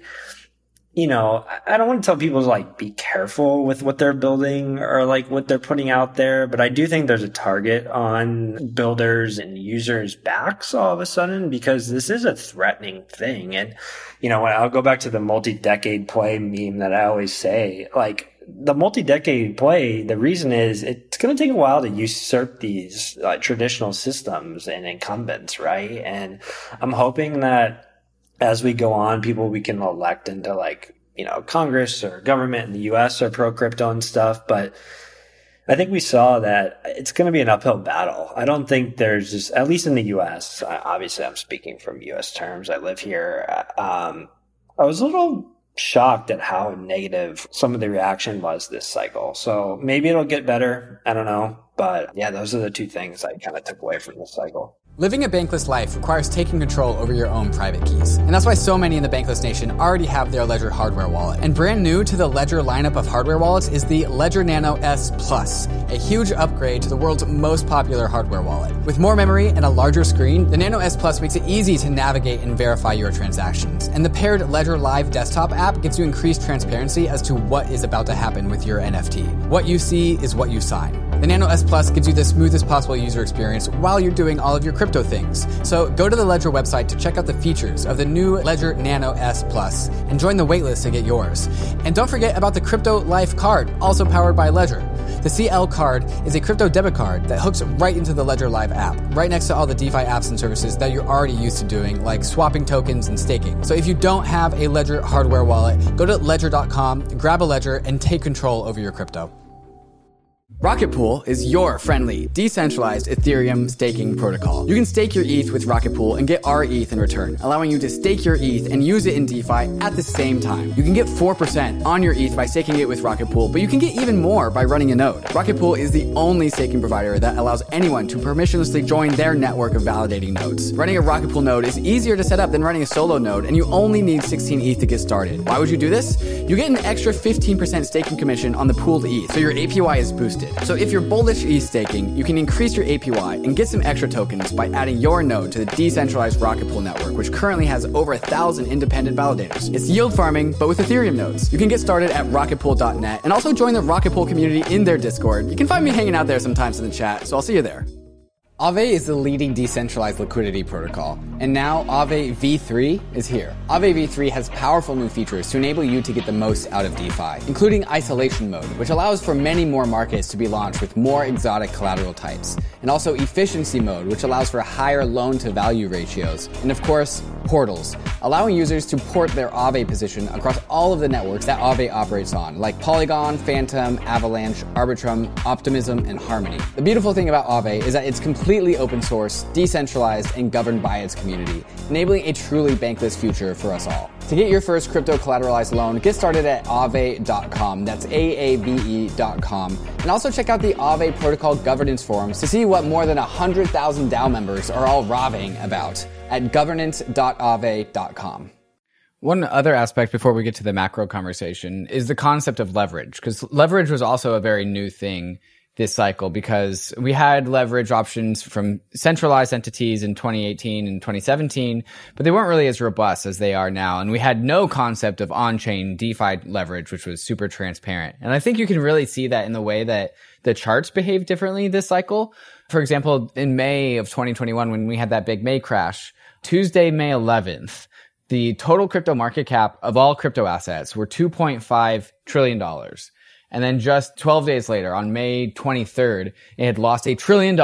I don't want to tell people to like be careful with what they're building or like what they're putting out there, but I do think there's a target on builders and users' backs all of a sudden because this is a threatening thing. And, when I'll go back to the multi-decade play meme that I always say, like the multi-decade play, the reason is it's going to take a while to usurp these traditional systems and incumbents, right? And I'm hoping that as we go on, people we can elect into like, Congress or government in the US are pro crypto and stuff. But I think we saw that it's going to be an uphill battle. I don't think there's just, at least in the US, obviously I'm speaking from US terms. I live here. I was a little shocked at how negative some of the reaction was this cycle. So maybe it'll get better. I don't know. But yeah, those are the two things I kind of took away from this cycle. Living a bankless life requires taking control over your own private keys. And that's why so many in the Bankless Nation already have their Ledger hardware wallet. And brand new to the Ledger lineup of hardware wallets is the Ledger Nano S Plus, a huge upgrade to the world's most popular hardware wallet. With more memory and a larger screen, the Nano S Plus makes it easy to navigate and verify your transactions. And the paired Ledger Live desktop app gives you increased transparency as to what is about to happen with your NFT. What you see is what you sign. The Nano S Plus gives you the smoothest possible user experience while you're doing all of your crypto things. So go to the Ledger website to check out the features of the new Ledger Nano S Plus and join the waitlist to get yours. And don't forget about the Crypto Life card, also powered by Ledger. The CL card is a crypto debit card that hooks right into the Ledger Live app, right next to all the DeFi apps and services that you're already used to doing, like swapping tokens and staking. So if you don't have a Ledger hardware wallet, go to ledger.com, grab a Ledger, and take control over your crypto. Rocket Pool is your friendly, decentralized Ethereum staking protocol. You can stake your ETH with Rocket Pool and get RETH in return, allowing you to stake your ETH and use it in DeFi at the same time. You can get 4% on your ETH by staking it with Rocket Pool, but you can get even more by running a node. Rocket Pool is the only staking provider that allows anyone to permissionlessly join their network of validating nodes. Running a Rocket Pool node is easier to set up than running a solo node, and you only need 16 ETH to get started. Why would you do this? You get an extra 15% staking commission on the pooled ETH, so your APY is boosted. So if you're bullish ETH staking, you can increase your APY and get some extra tokens by adding your node to the decentralized Rocket Pool network, which currently has over 1,000 independent validators. It's yield farming, but with Ethereum nodes. You can get started at rocketpool.net and also join the Rocket Pool community in their Discord. You can find me hanging out there sometimes in the chat, so I'll see you there. Aave is the leading decentralized liquidity protocol, and now Aave V3 is here. Aave V3 has powerful new features to enable you to get the most out of DeFi, including isolation mode, which allows for many more markets to be launched with more exotic collateral types, and also efficiency mode, which allows for higher loan-to-value ratios, and of course, portals, allowing users to port their Aave position across all of the networks that Aave operates on, like Polygon, Phantom, Avalanche, Arbitrum, Optimism, and Harmony. The beautiful thing about Aave is that it's completely open source, decentralized, and governed by its community, enabling a truly bankless future for us all. To get your first crypto collateralized loan, get started at Aave.com. That's AAVE.com. And also check out the Aave protocol governance forums to see what more than 100,000 DAO members are all raving about at governance.aave.com. One other aspect before we get to the macro conversation is the concept of leverage, because leverage was also a very new thing this cycle, because we had leverage options from centralized entities in 2018 and 2017, but they weren't really as robust as they are now. And we had no concept of on-chain DeFi leverage, which was super transparent. And I think you can really see that in the way that the charts behave differently this cycle. For example, in May of 2021, when we had that big May crash, Tuesday, May 11th, the total crypto market cap of all crypto assets were $2.5 trillion. And then just 12 days later, on May 23rd, it had lost $1 trillion,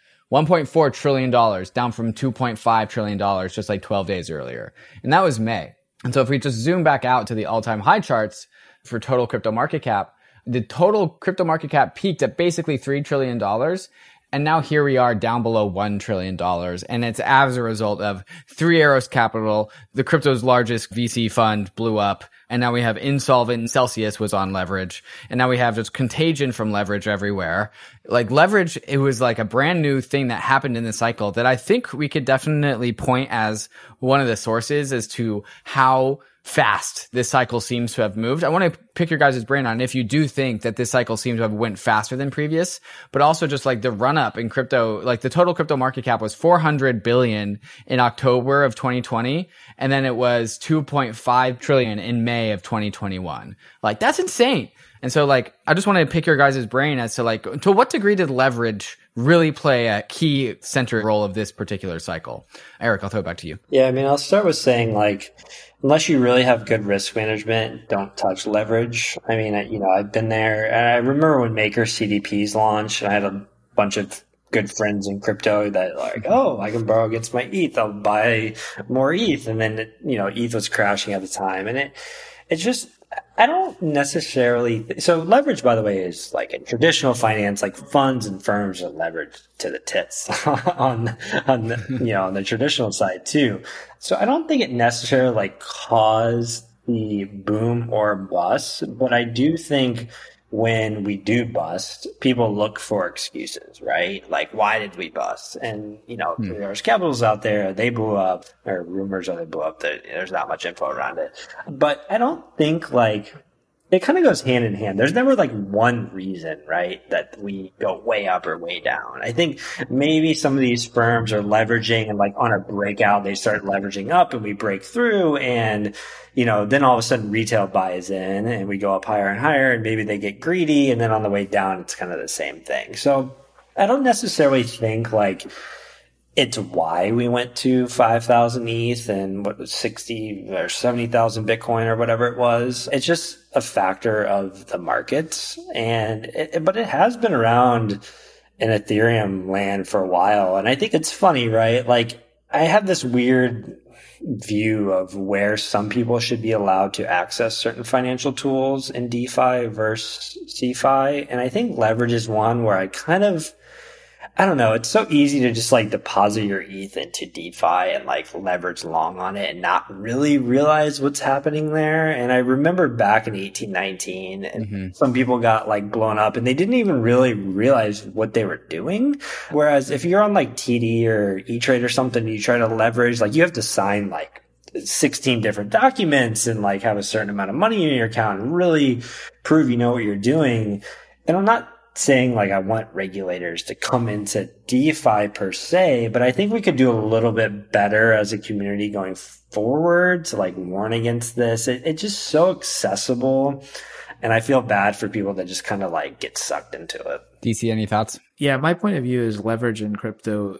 $1.4 trillion, down from $2.5 trillion just like 12 days earlier. And that was May. And so if we just zoom back out to the all-time high charts for total crypto market cap, the total crypto market cap peaked at basically $3 trillion. And now here we are down below $1 trillion. And it's as a result of Three Arrows Capital, the crypto's largest VC fund, blew up. And now we have insolvent Celsius was on leverage. And now we have just contagion from leverage everywhere. Like leverage, it was like a brand new thing that happened in the cycle that I think we could definitely point as one of the sources as to how fast this cycle seems to have moved. I want to pick your guys' brain on if you do think that this cycle seems to have went faster than previous, but also just like the run up in crypto, like the total crypto market cap was 400 billion in October of 2020. And then it was 2.5 trillion in May of 2021. Like that's insane. And so like, I just want to pick your guys' brain as to like, to what degree did leverage really play a key center role of this particular cycle? Eric, I'll throw it back to you. Yeah, I mean, I'll start with saying like, unless you really have good risk management, don't touch leverage. I mean, I've been there. And I remember when Maker CDPs launched, and I had a bunch of good friends in crypto that like, oh, I can borrow against my ETH. I'll buy more ETH. And then, ETH was crashing at the time. And it's just, I don't necessarily. So leverage, by the way, is like in traditional finance, like funds and firms are leveraged to the tits on the traditional side too. So I don't think it necessarily like caused the boom or bust, but I do think when we do bust, people look for excuses, right? Like, why did we bust? And, there's capitals out there, they blew up, or rumors are they blew up. There's not much info around it. But I don't think like, it kind of goes hand in hand. There's never like one reason, right, that we go way up or way down. I think maybe some of these firms are leveraging and like on a breakout, they start leveraging up and we break through and, then all of a sudden retail buys in and we go up higher and higher and maybe they get greedy. And then on the way down, it's kind of the same thing. So I don't necessarily think like it's why we went to 5,000 ETH and what was 60 or 70,000 Bitcoin or whatever it was. It's just a factor of the markets. But it has been around in Ethereum land for a while. And I think it's funny, right? Like I have this weird view of where some people should be allowed to access certain financial tools in DeFi versus CeFi. And I think leverage is one where I don't know. It's so easy to just like deposit your ETH into DeFi and like leverage long on it and not really realize what's happening there. And I remember back in 1819 and some people got like blown up and they didn't even really realize what they were doing. Whereas if you're on like TD or E-Trade or something, you try to leverage, like you have to sign like 16 different documents and like have a certain amount of money in your account and really prove you know what you're doing. And I'm not saying like I want regulators to come into DeFi per se, but I think we could do a little bit better as a community going forward to like warn against this. It's just so accessible. And I feel bad for people that just kind of like get sucked into it. DC, any thoughts? Yeah, my point of view is leverage in crypto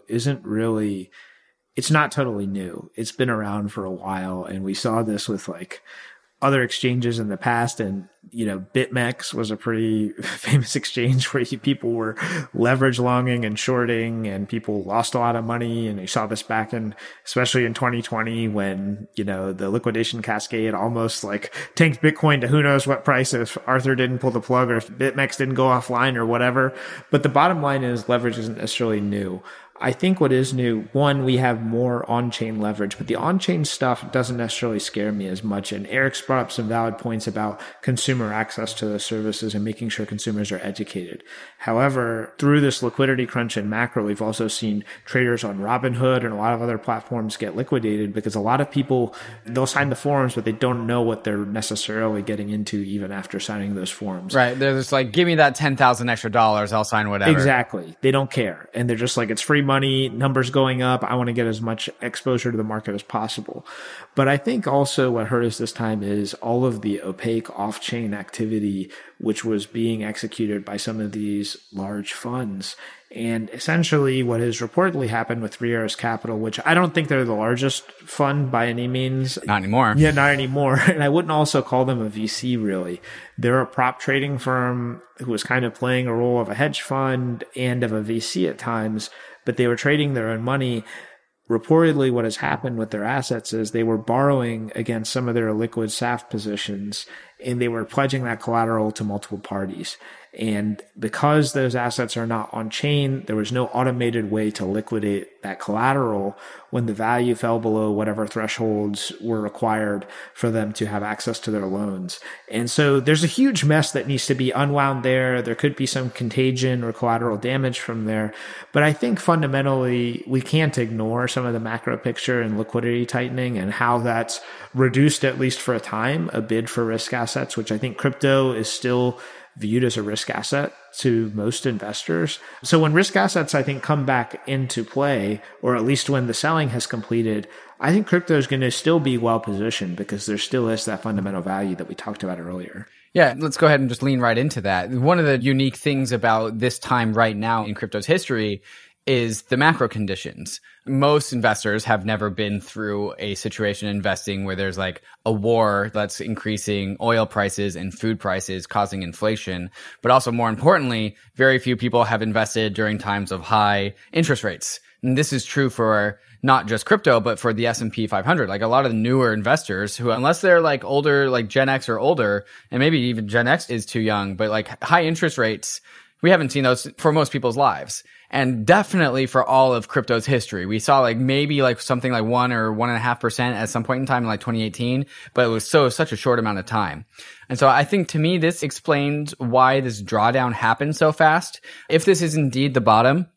it's not totally new. It's been around for a while. And we saw this with like other exchanges in the past. And, BitMEX was a pretty famous exchange where people were leverage longing and shorting and people lost a lot of money. And you saw this back especially in 2020 when, the liquidation cascade almost like tanked Bitcoin to who knows what price if Arthur didn't pull the plug or if BitMEX didn't go offline or whatever. But the bottom line is leverage isn't necessarily new. I think what is new, one, we have more on-chain leverage, but the on-chain stuff doesn't necessarily scare me as much. And Eric's brought up some valid points about consumer access to the services and making sure consumers are educated. However, through this liquidity crunch and macro, we've also seen traders on Robinhood and a lot of other platforms get liquidated because a lot of people, they'll sign the forms, but they don't know what they're necessarily getting into even after signing those forms. Right. They're just like, give me that $10,000 extra, I'll sign whatever. Exactly. They don't care. And they're just like, it's free money, numbers going up. I want to get as much exposure to the market as possible. But I think also what hurt us this time is all of the opaque off-chain activity, which was being executed by some of these large funds. And essentially what has reportedly happened with Three Arrows Capital, which I don't think they're the largest fund by any means. Not anymore. Yeah, not anymore. And I wouldn't also call them a VC really. They're a prop trading firm who was kind of playing a role of a hedge fund and of a VC at times, but they were trading their own money. Reportedly, what has happened with their assets is they were borrowing against some of their liquid SAF positions, and they were pledging that collateral to multiple parties. And because those assets are not on chain, there was no automated way to liquidate that collateral when the value fell below whatever thresholds were required for them to have access to their loans. And so there's a huge mess that needs to be unwound there. There could be some contagion or collateral damage from there. But I think fundamentally we can't ignore some of the macro picture and liquidity tightening and how that's reduced, at least for a time, a bid for risk assets, which I think crypto is still viewed as a risk asset to most investors. So when risk assets, I think, come back into play, or at least when the selling has completed, I think crypto is going to still be well positioned because there still is that fundamental value that we talked about earlier. Yeah, let's go ahead and just lean right into that. One of the unique things about this time right now in crypto's history is the macro conditions. Most investors have never been through a situation investing where there's like a war that's increasing oil prices and food prices, causing inflation. But also more importantly, very few people have invested during times of high interest rates. And this is true for not just crypto, but for the S&P 500. Like a lot of the newer investors who, unless they're like older, like Gen X or older, and maybe even Gen X is too young, but like high interest rates, we haven't seen those for most people's lives. And definitely for all of crypto's history. We saw like maybe like something like 1 or 1.5% at some point in time in like 2018, but it was such a short amount of time. And so I think to me, this explains why this drawdown happened so fast. If this is indeed the bottom,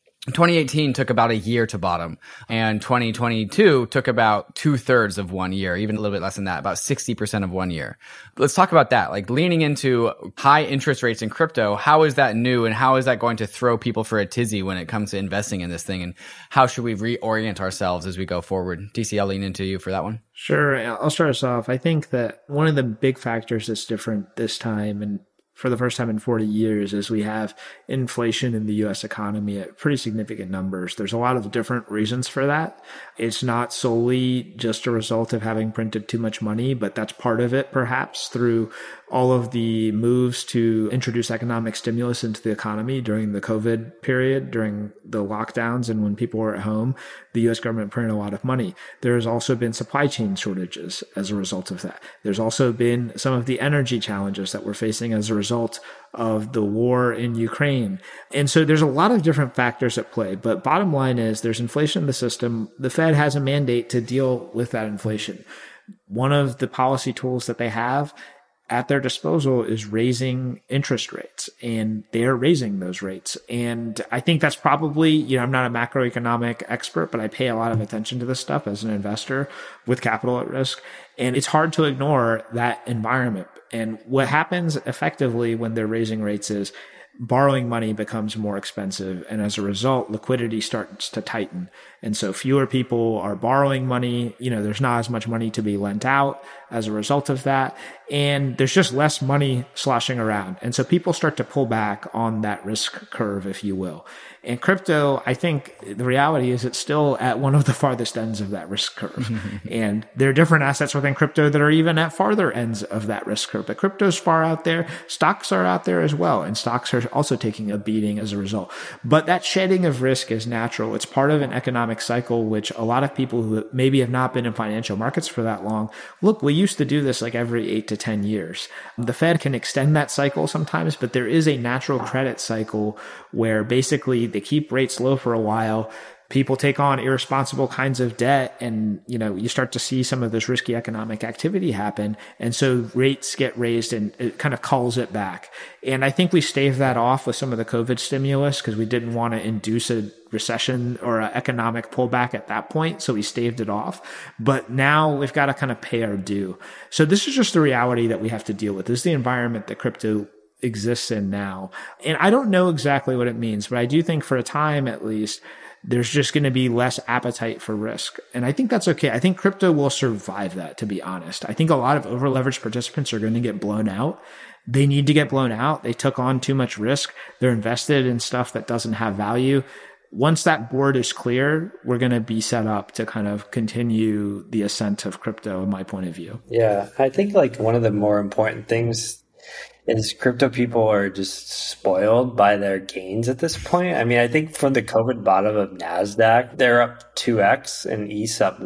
2018 took about a year to bottom, and 2022 took about 2/3 of 1 year, even a little bit less than that, about 60% of 1 year. Let's talk about that. Like leaning into high interest rates in crypto, how is that new and how is that going to throw people for a tizzy when it comes to investing in this thing? And how should we reorient ourselves as we go forward? DC, I'll lean into you for that one. Sure. I'll start us off. I think that one of the big factors that's different this time, and for the first time in 40 years, is we have inflation in the U.S. economy at pretty significant numbers. There's a lot of different reasons for that. It's not solely just a result of having printed too much money, but that's part of it, perhaps, through all of the moves to introduce economic stimulus into the economy during the COVID period, during the lockdowns, and when people were at home. The U.S. government printed a lot of money. There has also been supply chain shortages as a result of that. There's also been some of the energy challenges that we're facing as a result of the war in Ukraine. And so there's a lot of different factors at play. But bottom line is there's inflation in the system. The Fed has a mandate to deal with that inflation. One of the policy tools that they have at their disposal is raising interest rates, and they're raising those rates. And I think that's probably, I'm not a macroeconomic expert, but I pay a lot of attention to this stuff as an investor with capital at risk. And it's hard to ignore that environment. And what happens effectively when they're raising rates is borrowing money becomes more expensive. And as a result, liquidity starts to tighten. And so fewer people are borrowing money. There's not as much money to be lent out as a result of that. And there's just less money sloshing around. And so people start to pull back on that risk curve, if you will. And crypto, I think the reality is it's still at one of the farthest ends of that risk curve. And there are different assets within crypto that are even at farther ends of that risk curve. But crypto's far out there. Stocks are out there as well. And stocks are also taking a beating as a result. But that shedding of risk is natural. It's part of an economic cycle, which a lot of people who maybe have not been in financial markets for that long, look, we used to do this like every 8 to 10 years. The Fed can extend that cycle sometimes, but there is a natural credit cycle where basically they keep rates low for a while. People take on irresponsible kinds of debt, and you start to see some of this risky economic activity happen. And so rates get raised and it kind of calls it back. And I think we staved that off with some of the COVID stimulus because we didn't want to induce a recession or an economic pullback at that point. So we staved it off. But now we've got to kind of pay our due. So this is just the reality that we have to deal with. This is the environment that crypto exists in now. And I don't know exactly what it means, but I do think for a time at least, there's just going to be less appetite for risk. And I think that's okay. I think crypto will survive that, to be honest. I think a lot of over-leveraged participants are going to get blown out. They need to get blown out. They took on too much risk. They're invested in stuff that doesn't have value. Once that board is clear, we're going to be set up to kind of continue the ascent of crypto, in my point of view. Yeah, I think like one of the more important things is crypto people are just spoiled by their gains at this point. I mean, I think from the COVID bottom of NASDAQ, they're up 2x and ETH's up,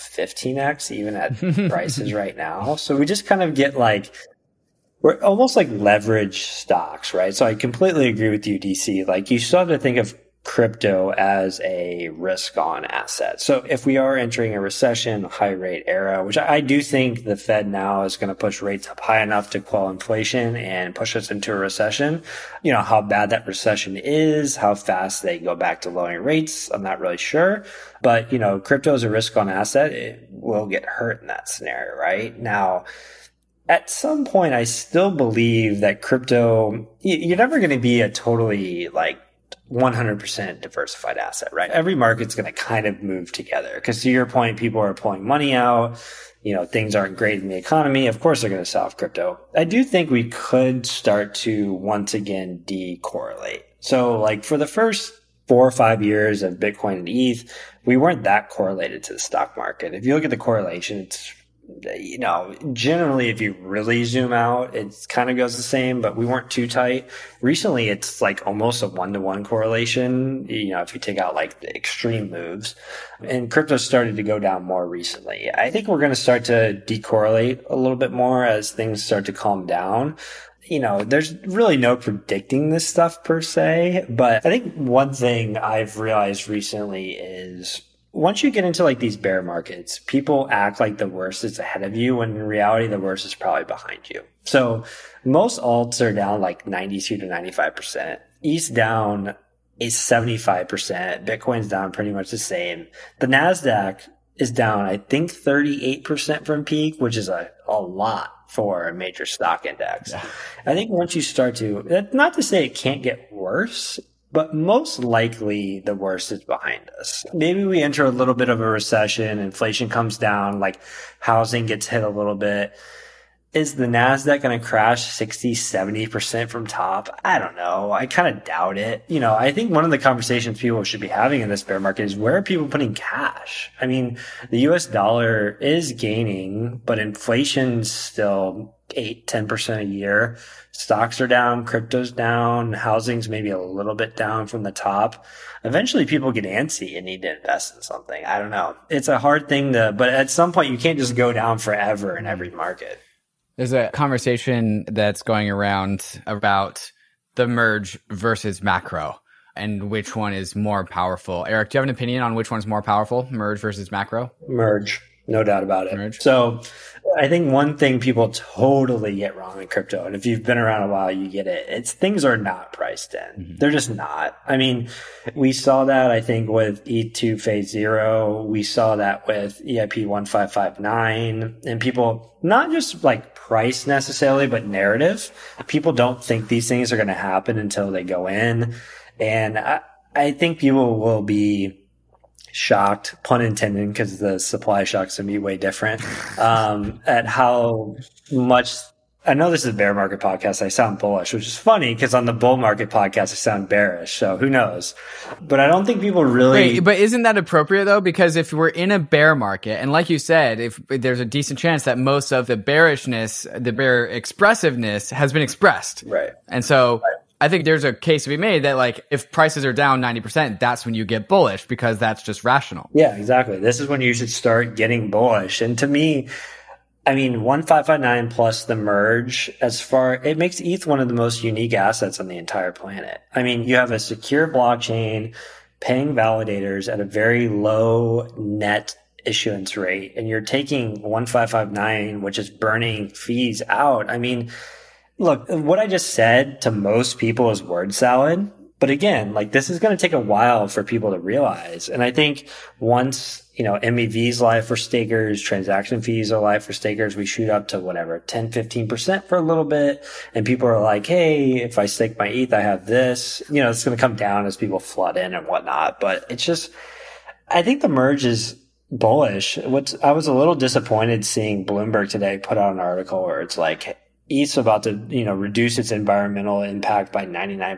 15x, even at prices right now. So we just kind of get like, we're almost like leverage stocks, right? So I completely agree with you, DC. Like you still have to think of crypto as a risk on asset. So if we are entering a recession, a high rate era, which I do think the Fed now is going to push rates up high enough to quell inflation and push us into a recession. How bad that recession is, how fast they go back to lowering rates, I'm not really sure. But, crypto is a risk on asset. It will get hurt in that scenario, right? Now, at some point, I still believe that crypto, you're never going to be a totally 100% diversified asset, right? Every market's going to kind of move together because to your point, people are pulling money out. Things aren't great in the economy. Of course, they're going to sell off crypto. I do think we could start to once again decorrelate. So for the first 4 or 5 years of Bitcoin and ETH, we weren't that correlated to the stock market. If you look at the correlation, it's generally if you really zoom out, it kind of goes the same, but we weren't too tight. Recently, it's like almost a 1-to-1 correlation, if you take out like the extreme moves. And crypto started to go down more recently. I think we're going to start to decorrelate a little bit more as things start to calm down. There's really no predicting this stuff per se, but I think one thing I've realized recently is once you get into like these bear markets, people act like the worst is ahead of you when in reality, the worst is probably behind you. So most alts are down like 92 to 95%. ETH down is 75%. Bitcoin's down pretty much the same. The NASDAQ is down, I think 38% from peak, which is a lot for a major stock index. Yeah. I think once you start to, not to say it can't get worse, but most likely the worst is behind us. Maybe we enter a little bit of a recession, inflation comes down, like housing gets hit a little bit. Is the NASDAQ going to crash 60, 70% from top? I don't know. I kind of doubt it. I think one of the conversations people should be having in this bear market is where are people putting cash? I mean, the US dollar is gaining, but inflation's still 8, 10% a year. Stocks are down, crypto's down, housing's maybe a little bit down from the top. Eventually people get antsy and need to invest in something. I don't know. It's a hard thing but at some point you can't just go down forever in every market. There's a conversation that's going around about the merge versus macro and which one is more powerful. Eric, do you have an opinion on which one's more powerful, merge versus macro? Merge. No doubt about it. Merge. So I think one thing people totally get wrong in crypto, and if you've been around a while, you get it. It's things are not priced in. Mm-hmm. They're just not. I mean, we saw that, I think, with ETH2 phase 0. We saw that with EIP 1559 and people not just like price necessarily, but narrative. People don't think these things are going to happen until they go in. And I think people will be shocked, pun intended, because the supply shock's gonna be way different, at how much. I know this is a bear market podcast. I sound bullish, which is funny because on the bull market podcast, I sound bearish. So who knows? But I don't think people really. Wait, but isn't that appropriate though? Because if we're in a bear market, and like you said, if there's a decent chance that most of the bearishness, the bear expressiveness has been expressed. Right. And so. Right. I think there's a case to be made that like if prices are down 90%, that's when you get bullish because that's just rational. Yeah, exactly. This is when you should start getting bullish. And to me, I mean, 1559 plus the merge, it makes ETH one of the most unique assets on the entire planet. I mean, you have a secure blockchain paying validators at a very low net issuance rate, and you're taking 1559, which is burning fees out. I mean, look, what I just said to most people is word salad. But again, like this is going to take a while for people to realize. And I think once, MEV's live for stakers, transaction fees are live for stakers, we shoot up to whatever, 10, 15% for a little bit. And people are like, hey, if I stake my ETH, I have this, it's going to come down as people flood in and whatnot. But it's just, I think the merge is bullish. I was a little disappointed seeing Bloomberg today put out an article where it's like, ETH's about to, reduce its environmental impact by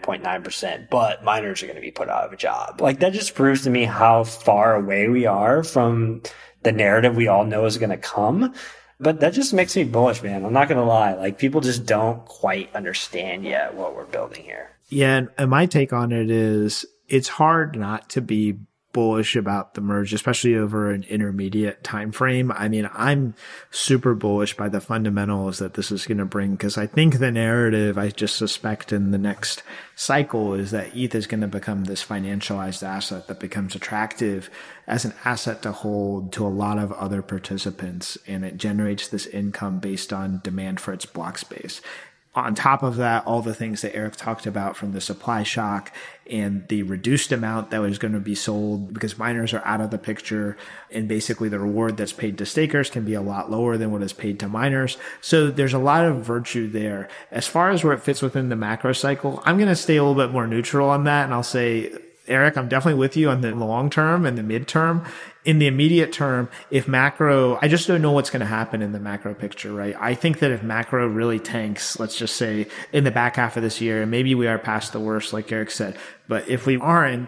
99.9%, but miners are going to be put out of a job. Like that just proves to me how far away we are from the narrative we all know is going to come. But that just makes me bullish, man. I'm not going to lie. Like people just don't quite understand yet what we're building here. Yeah. And my take on it is it's hard not to be bullish about the merge, especially over an intermediate time frame. I mean, I'm super bullish by the fundamentals that this is going to bring because I think the narrative, I just suspect in the next cycle is that ETH is going to become this financialized asset that becomes attractive as an asset to hold to a lot of other participants, and it generates this income based on demand for its block space. On top of that, all the things that Eric talked about from the supply shock and the reduced amount that was going to be sold because miners are out of the picture, and basically the reward that's paid to stakers can be a lot lower than what is paid to miners. So there's a lot of virtue there. As far as where it fits within the macro cycle, I'm going to stay a little bit more neutral on that, and I'll say, Eric, I'm definitely with you on the long term and the midterm. In the immediate term, if macro, I just don't know what's going to happen in the macro picture, right? I think that if macro really tanks, let's just say in the back half of this year, and maybe we are past the worst, like Eric said, but if we aren't,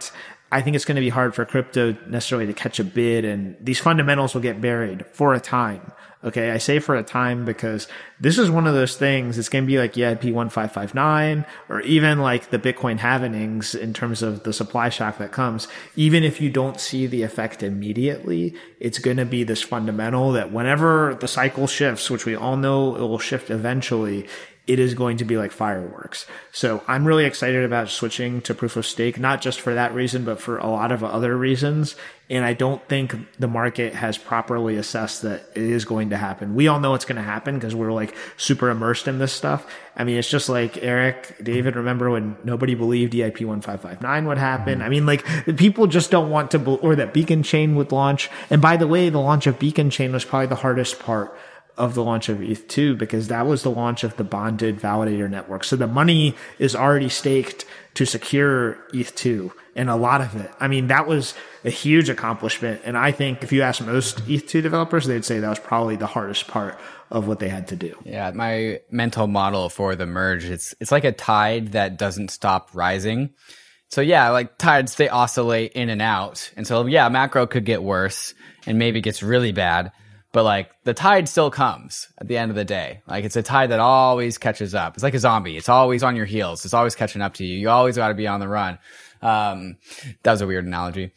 I think it's going to be hard for crypto necessarily to catch a bid, and these fundamentals will get buried for a time. Okay, I say for a time because this is one of those things. It's going to be like EIP 1559 or even like the Bitcoin halvenings in terms of the supply shock that comes. Even if you don't see the effect immediately, it's going to be this fundamental that whenever the cycle shifts, which we all know it will shift eventually, it is going to be like fireworks. So I'm really excited about switching to proof of stake, not just for that reason, but for a lot of other reasons. And I don't think the market has properly assessed that it is going to happen. We all know it's going to happen because we're like super immersed in this stuff. I mean, it's just like Eric, David, remember when nobody believed EIP 1559 would happen? I mean, like people just don't want to, or that Beacon Chain would launch. And by the way, the launch of Beacon Chain was probably the hardest part of the launch of ETH2 because that was the launch of the bonded validator network. So the money is already staked to secure ETH2 and a lot of it. I mean, that was a huge accomplishment. And I think if you ask most ETH2 developers, they'd say that was probably the hardest part of what they had to do. Yeah, my mental model for the merge, it's like a tide that doesn't stop rising. So yeah, like tides, they oscillate in and out. And so yeah, macro could get worse and maybe gets really bad. But like the tide still comes at the end of the day. Like it's a tide that always catches up. It's like a zombie. It's always on your heels. It's always catching up to you. You always got to be on the run. That was a weird analogy.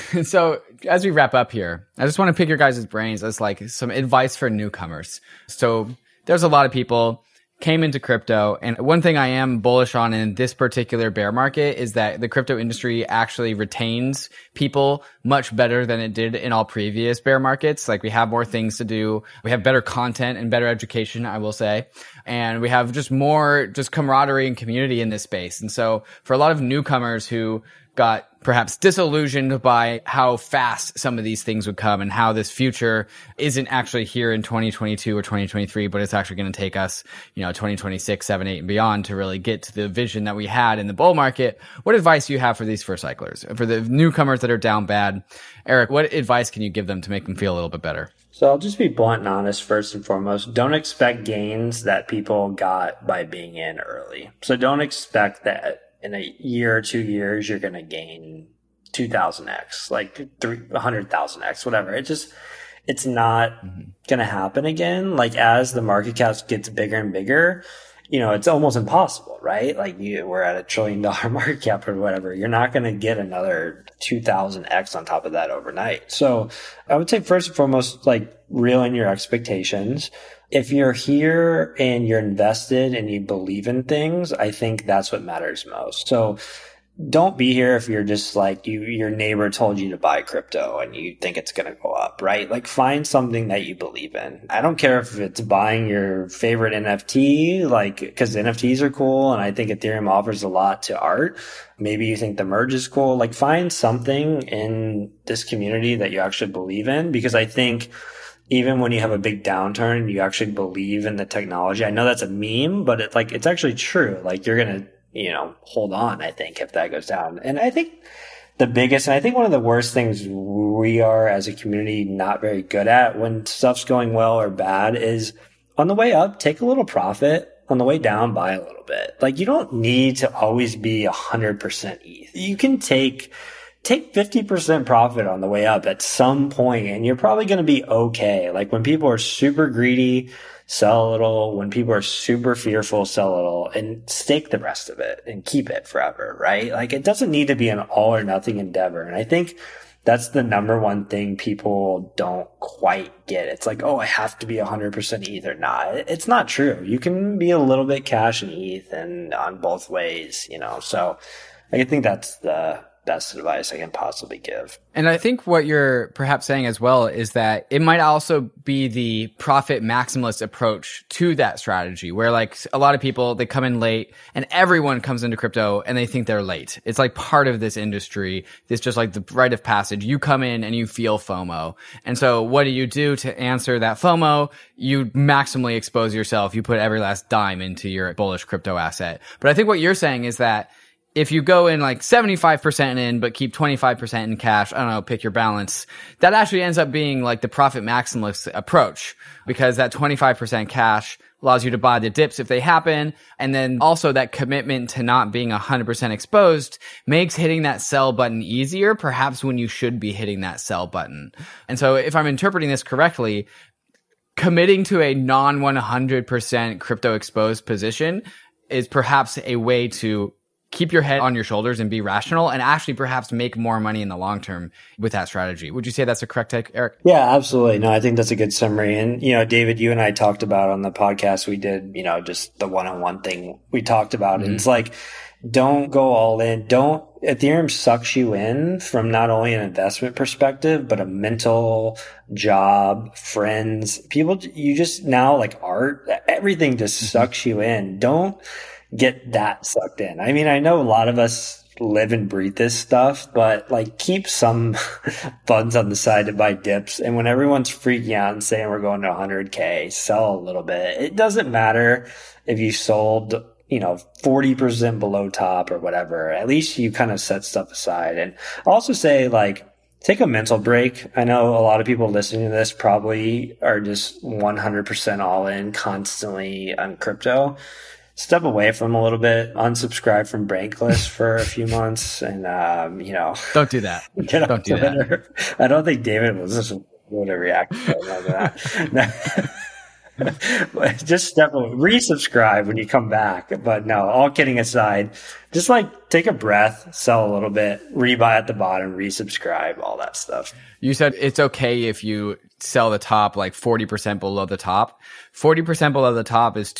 So as we wrap up here, I just want to pick your guys' brains as like some advice for newcomers. So there's a lot of people came into crypto. And one thing I am bullish on in this particular bear market is that the crypto industry actually retains people much better than it did in all previous bear markets. Like we have more things to do. We have better content and better education, I will say. And we have just more just camaraderie and community in this space. And so for a lot of newcomers who got perhaps disillusioned by how fast some of these things would come and how this future isn't actually here in 2022 or 2023, but it's actually going to take us, 2026, 7, 8 and beyond to really get to the vision that we had in the bull market. What advice do you have for these first cyclers, for the newcomers that are down bad? Eric, what advice can you give them to make them feel a little bit better? So I'll just be blunt and honest first and foremost. Don't expect gains that people got by being in early. So don't expect that in a year or 2 years, you're going to gain 2,000x, like 100,000x, whatever. It's not going to happen again. Like as the market cap gets bigger and bigger, it's almost impossible, right? Like we're at $1 trillion market cap or whatever. You're not going to get another 2,000x on top of that overnight. So I would say first and foremost, like reel in your expectations. If you're here and you're invested and you believe in things, I think that's what matters most. So don't be here if you're just like your neighbor told you to buy crypto and you think it's going to go up, right? Like find something that you believe in. I don't care if it's buying your favorite NFT, like, cause NFTs are cool. And I think Ethereum offers a lot to art. Maybe you think the merge is cool. Like find something in this community that you actually believe in, because I think even when you have a big downturn, you actually believe in the technology. I know that's a meme, but it's actually true. Like you're going to, hold on, I think, if that goes down. And I think one of the worst things we are as a community not very good at when stuff's going well or bad is on the way up, take a little profit. On the way down, buy a little bit. Like you don't need to always be 100% ETH. You can take 50% profit on the way up at some point and you're probably going to be okay. Like when people are super greedy, sell a little. When people are super fearful, sell a little and stake the rest of it and keep it forever, right? Like it doesn't need to be an all or nothing endeavor. And I think that's the number one thing people don't quite get. It's like, oh, I have to be 100% ETH or not. It's not true. You can be a little bit cash and ETH and on both ways, so I think that's the best advice I can possibly give. And I think what you're perhaps saying as well is that it might also be the profit maximalist approach to that strategy, where like a lot of people, they come in late and everyone comes into crypto and they think they're late. It's like part of this industry. It's just like the rite of passage. You come in and you feel FOMO. And so what do you do to answer that FOMO? You maximally expose yourself. You put every last dime into your bullish crypto asset. But I think what you're saying is that if you go in like 75% in, but keep 25% in cash, I don't know, pick your balance, that actually ends up being like the profit maximalist approach, because that 25% cash allows you to buy the dips if they happen. And then also that commitment to not being 100% exposed makes hitting that sell button easier, perhaps when you should be hitting that sell button. And so if I'm interpreting this correctly, committing to a non 100% crypto exposed position is perhaps a way to keep your head on your shoulders and be rational and actually perhaps make more money in the long term with that strategy. Would you say that's a correct take, Eric? Yeah, absolutely. No, I think that's a good summary. And, David, you and I talked about on the podcast we did, just the one-on-one thing we talked about. Mm-hmm. And it's like, don't go all in. Ethereum sucks you in from not only an investment perspective, but a mental, job, friends, people, you just now like art, everything just sucks you in. Don't get that sucked in. I mean, I know a lot of us live and breathe this stuff, but like keep some funds on the side to buy dips. And when everyone's freaking out and saying we're going to 100K, sell a little bit. It doesn't matter if you sold, 40% below top or whatever. At least you kind of set stuff aside. And also say like, take a mental break. I know a lot of people listening to this probably are just 100% all in constantly on crypto. Step away from a little bit, unsubscribe from Bankless for a few months, and don't do that. Don't do that. I don't think David would have reacted to that. Just step away, resubscribe when you come back. But no, all kidding aside, just like take a breath, sell a little bit, rebuy at the bottom, resubscribe, all that stuff. You said it's okay if you sell the top like 40% below the top. 40% below the top is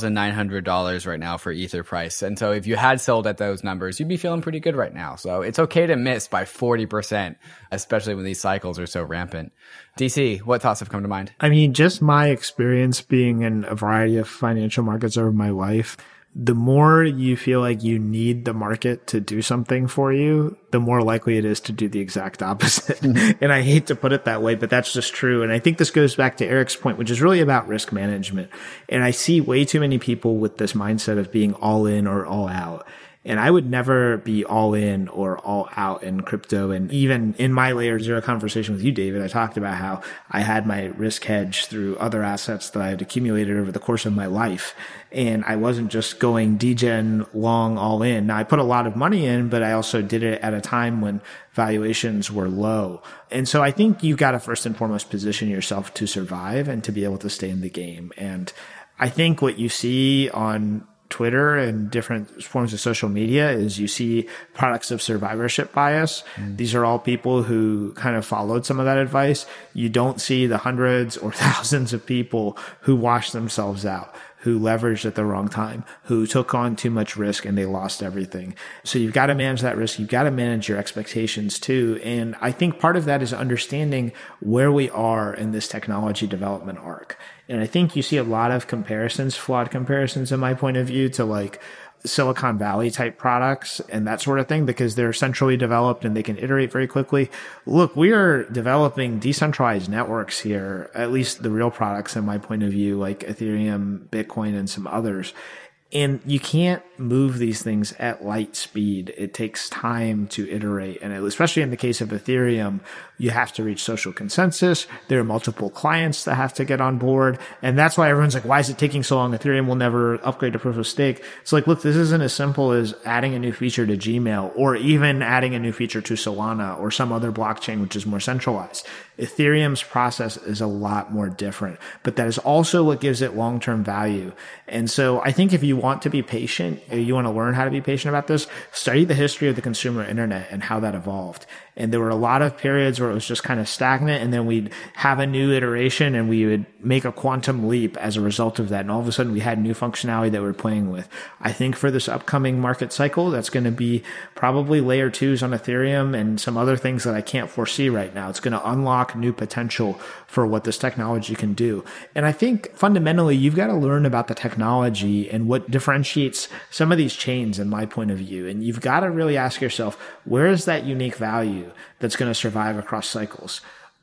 $2,900 right now for Ether price. And so if you had sold at those numbers, you'd be feeling pretty good right now. So it's okay to miss by 40%, especially when these cycles are so rampant. DC, what thoughts have come to mind? I mean, just my experience being in a variety of financial markets over my life, the more you feel like you need the market to do something for you, the more likely it is to do the exact opposite. And I hate to put it that way, but that's just true. And I think this goes back to Eric's point, which is really about risk management. And I see way too many people with this mindset of being all in or all out. And I would never be all in or all out in crypto. And even in my Layer Zero conversation with you, David, I talked about how I had my risk hedge through other assets that I had accumulated over the course of my life. And I wasn't just going degen long all in. Now I put a lot of money in, but I also did it at a time when valuations were low. And so I think you've got to first and foremost position yourself to survive and to be able to stay in the game. And I think what you see on Twitter and different forms of social media is you see products of survivorship bias. These are all people who kind of followed some of that advice. You don't see the hundreds or thousands of people who washed themselves out, who leveraged at the wrong time, who took on too much risk and they lost everything. So you've got to manage that risk. You've got to manage your expectations too. And I think part of that is understanding where we are in this technology development arc. And I think you see a lot of comparisons, flawed comparisons in my point of view, to like Silicon Valley type products and that sort of thing, because they're centrally developed and they can iterate very quickly. Look, we are developing decentralized networks here, at least the real products in my point of view, like Ethereum, Bitcoin, and some others. And you can't move these things at light speed. It takes time to iterate. And especially in the case of Ethereum, you have to reach social consensus. There are multiple clients that have to get on board. And that's why everyone's like, why is it taking so long? Ethereum will never upgrade to proof of stake. It's like, look, this isn't as simple as adding a new feature to Gmail or even adding a new feature to Solana or some other blockchain, which is more centralized. Ethereum's process is a lot more different, but that is also what gives it long-term value. And so I think if you want to be patient, or you want to learn how to be patient about this, study the history of the consumer internet and how that evolved. And there were a lot of periods where it was just kind of stagnant, and then we'd have a new iteration and we would make a quantum leap as a result of that. And all of a sudden we had new functionality that we're playing with. I think for this upcoming market cycle, that's going to be probably layer 2s on Ethereum and some other things that I can't foresee right now. It's going to unlock new potential for what this technology can do. And I think fundamentally, you've got to learn about the technology and what differentiates some of these chains in my point of view. And you've got to really ask yourself, where is that unique value that's going to survive across cycles?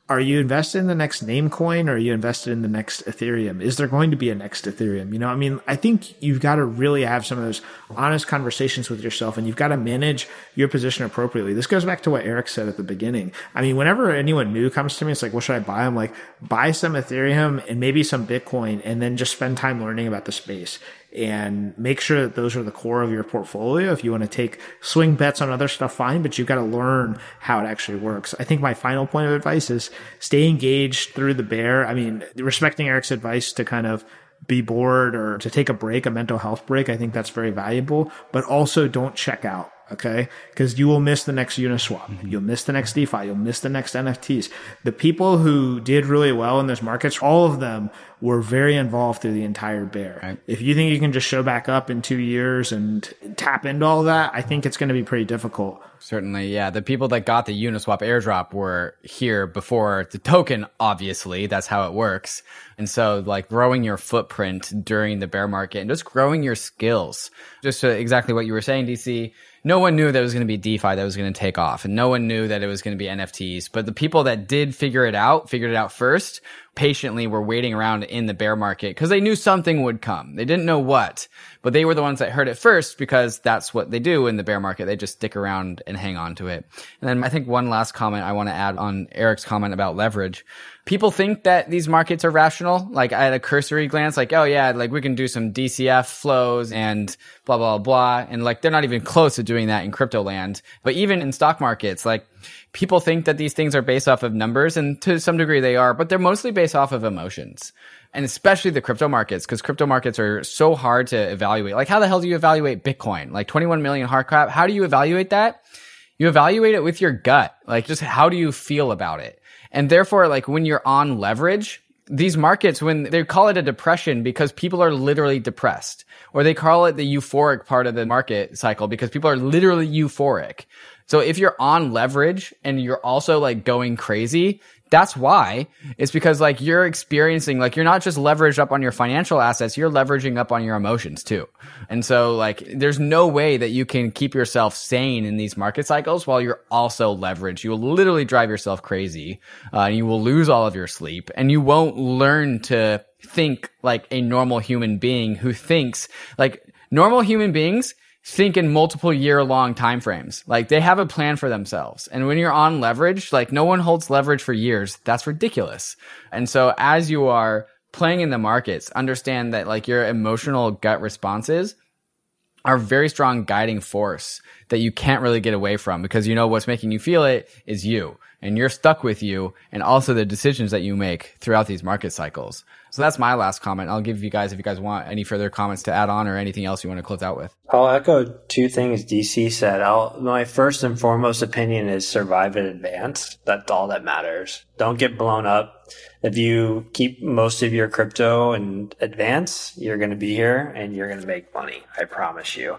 Are you invested in the next Namecoin, or are you invested in the next Ethereum? Is there going to be a next Ethereum? You know, I mean, I think you've got to really have some of those honest conversations with yourself, and you've got to manage your position appropriately. This goes back to what Eric said at the beginning. I mean, whenever anyone new comes to me, it's like, what should I buy? I'm like, buy some Ethereum and maybe some Bitcoin, and then just spend time learning about the space. And make sure that those are the core of your portfolio. If you want to take swing bets on other stuff, fine, but you've got to learn how it actually works. I think my final point of advice is stay engaged through the bear. I mean, respecting Eric's advice to kind of be bored or to take a break, a mental health break, I think that's very valuable, but also don't check out. Okay. Because you will miss the next Uniswap. You'll miss the next DeFi. You'll miss the next NFTs. The people who did really well in those markets, all of them were very involved through the entire bear. Right. If you think you can just show back up in 2 years and tap into all that, I think it's going to be pretty difficult. Certainly, yeah. The people that got the Uniswap airdrop were here before the token, obviously. That's how it works. And so, like, growing your footprint during the bear market and just growing your skills. Just exactly what you were saying, DC. No one knew that it was going to be DeFi that was going to take off, and no one knew that it was going to be NFTs. But the people that did figured it out first, patiently were waiting around in the bear market because they knew something would come. They didn't know what, but they were the ones that heard it first because that's what they do in the bear market. They just stick around and hang on to it. And then I think one last comment I want to add on Eric's comment about leverage. People think that these markets are rational. Like, I had a cursory glance, like, oh yeah, like we can do some DCF flows and blah, blah, blah. And like, they're not even close to doing that in crypto land. But even in stock markets, like, people think that these things are based off of numbers, and to some degree they are, but they're mostly based off of emotions. And especially the crypto markets, because crypto markets are so hard to evaluate. Like, how the hell do you evaluate Bitcoin? Like 21 million hard cap. How do you evaluate that? You evaluate it with your gut. Like, just how do you feel about it? And therefore, like, when you're on leverage, these markets, when they call it a depression because people are literally depressed, or they call it the euphoric part of the market cycle because people are literally euphoric. So if you're on leverage and you're also like going crazy, that's why. It's because like you're experiencing, like, you're not just leveraged up on your financial assets, you're leveraging up on your emotions too. And so like there's no way that you can keep yourself sane in these market cycles while you're also leveraged. You will literally drive yourself crazy. You will lose all of your sleep, and you won't learn to think like a normal human being who thinks like normal human beings think in multiple year-long time frames. Like, they have a plan for themselves. And when you're on leverage, like, no one holds leverage for years. That's ridiculous. And so as you are playing in the markets, understand that like your emotional gut responses are a very strong guiding force that you can't really get away from, because you know what's making you feel it is you, and you're stuck with you, and also the decisions that you make throughout these market cycles. So that's my last comment. I'll give you guys, if you guys want any further comments to add on or anything else you want to close out with. I'll echo two things DC said. My first and foremost opinion is survive and advance. That's all that matters. Don't get blown up. If you keep most of your crypto and advance, you're going to be here and you're going to make money. I promise you.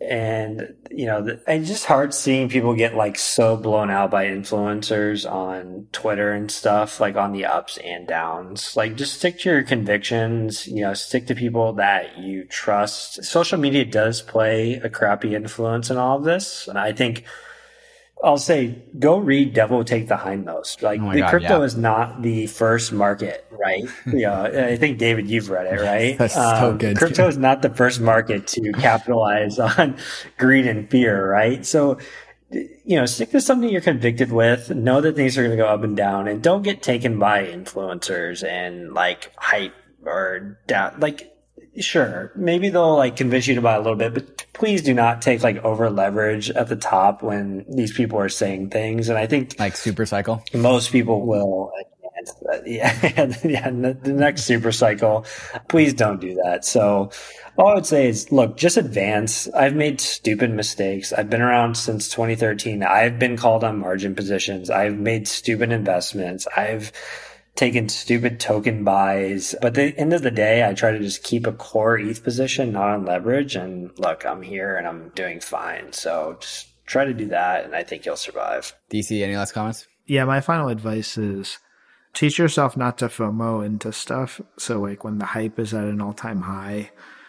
And, you know, it's just hard seeing people get like so blown out by influencers on Twitter and stuff, like on the ups and downs. Like, just stick to your convictions, you know, stick to people that you trust. Social media does play a crappy influence in all of this. And I think I'll say, go read Devil Will Take the Hindmost. Like, crypto is not the first market, right? Yeah, I think, David, you've read it, right? That's so good. Crypto is not the first market to capitalize on greed and fear, right? So, you know, stick to something you're convicted with. Know that things are going to go up and down, and don't get taken by influencers and like hype or down. Like, sure, maybe they'll like convince you to buy a little bit, but please do not take like over leverage at the top when these people are saying things. And I think like super cycle, most people will advance that. Yeah, the next super cycle, please don't do that. So all I would say is, look, just advance. I've made stupid mistakes. I've been around since 2013. I've been called on margin positions. I've made stupid investments. I've taken stupid token buys. But at the end of the day, I try to just keep a core ETH position, not on leverage. And look, I'm here and I'm doing fine. So just try to do that, and I think you'll survive. DC, any last comments? Yeah, my final advice is teach yourself not to FOMO into stuff. So like when the hype is at an all-time high,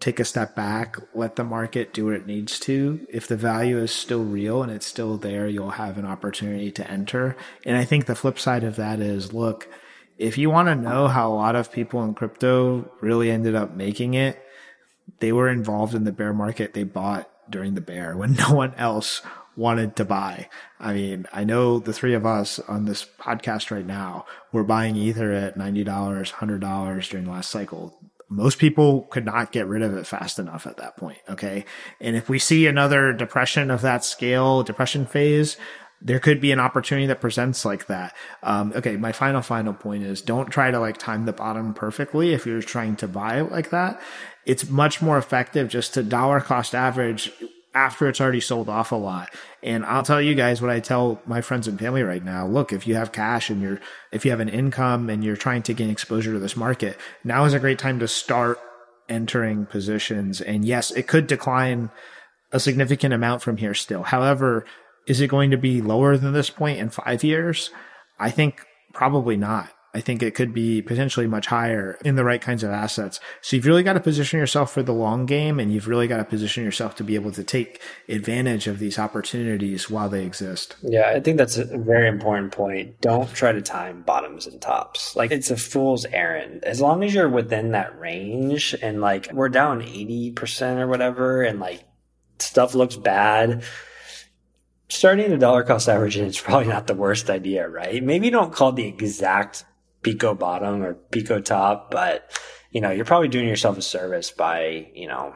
take a step back, let the market do what it needs to. If the value is still real and it's still there, you'll have an opportunity to enter. And I think the flip side of that is, look, if you want to know how a lot of people in crypto really ended up making it, they were involved in the bear market. They bought during the bear when no one else wanted to buy. I mean, I know the three of us on this podcast right now, we're buying Ether at $90, $100 during the last cycle. Most people could not get rid of it fast enough at that point. Okay. And if we see another depression of that scale, depression phase, there could be an opportunity that presents like that. Okay. My final point is, don't try to like time the bottom perfectly. If you're trying to buy it like that, it's much more effective just to dollar cost average after it's already sold off a lot. And I'll tell you guys what I tell my friends and family right now. Look, if you have cash and if you have an income and you're trying to gain exposure to this market, now is a great time to start entering positions. And yes, it could decline a significant amount from here still. However, is it going to be lower than this point in 5 years? I think probably not. I think it could be potentially much higher in the right kinds of assets. So you've really got to position yourself for the long game, and you've really got to position yourself to be able to take advantage of these opportunities while they exist. Yeah, I think that's a very important point. Don't try to time bottoms and tops. Like, it's a fool's errand. As long as you're within that range and like we're down 80% or whatever and like stuff looks bad, starting the dollar cost averaging is probably not the worst idea, right? Maybe you don't call the exact Pico bottom or Pico top, but you're probably doing yourself a service by,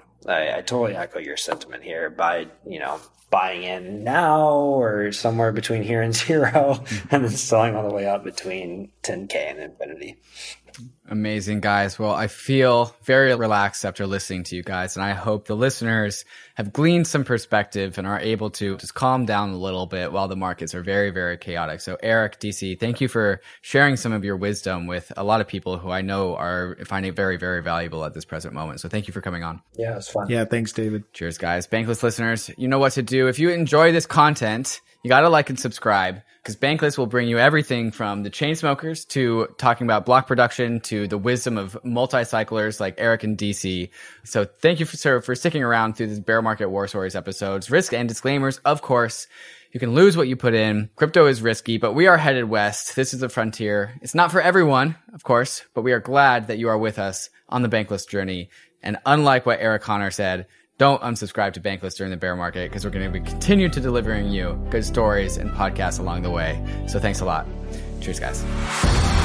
I totally echo your sentiment here by, buying in now or somewhere between here and zero and then selling all the way up between 10K and infinity. Amazing, guys. Well, I feel very relaxed after listening to you guys, and I hope the listeners have gleaned some perspective and are able to just calm down a little bit while the markets are very, very chaotic. So Eric, DC, thank you for sharing some of your wisdom with a lot of people who I know are finding it very, very valuable at this present moment. So thank you for coming on. Yeah, it's fun. Yeah, thanks, David. Cheers, guys. Bankless listeners, you know what to do. If you enjoy this content, you got to like and subscribe, because Bankless will bring you everything from the chain smokers to talking about block production to the wisdom of multi-cyclers like Eric and DC. So thank you for sticking around through this Bear Market War Stories episodes. Risk and disclaimers, of course. You can lose what you put in. Crypto is risky, but we are headed west. This is the frontier. It's not for everyone, of course, but we are glad that you are with us on the Bankless journey. And unlike what Eric Connor said, don't unsubscribe to Bankless during the bear market, because we're going to continue to delivering you good stories and podcasts along the way. So thanks a lot. Cheers, guys.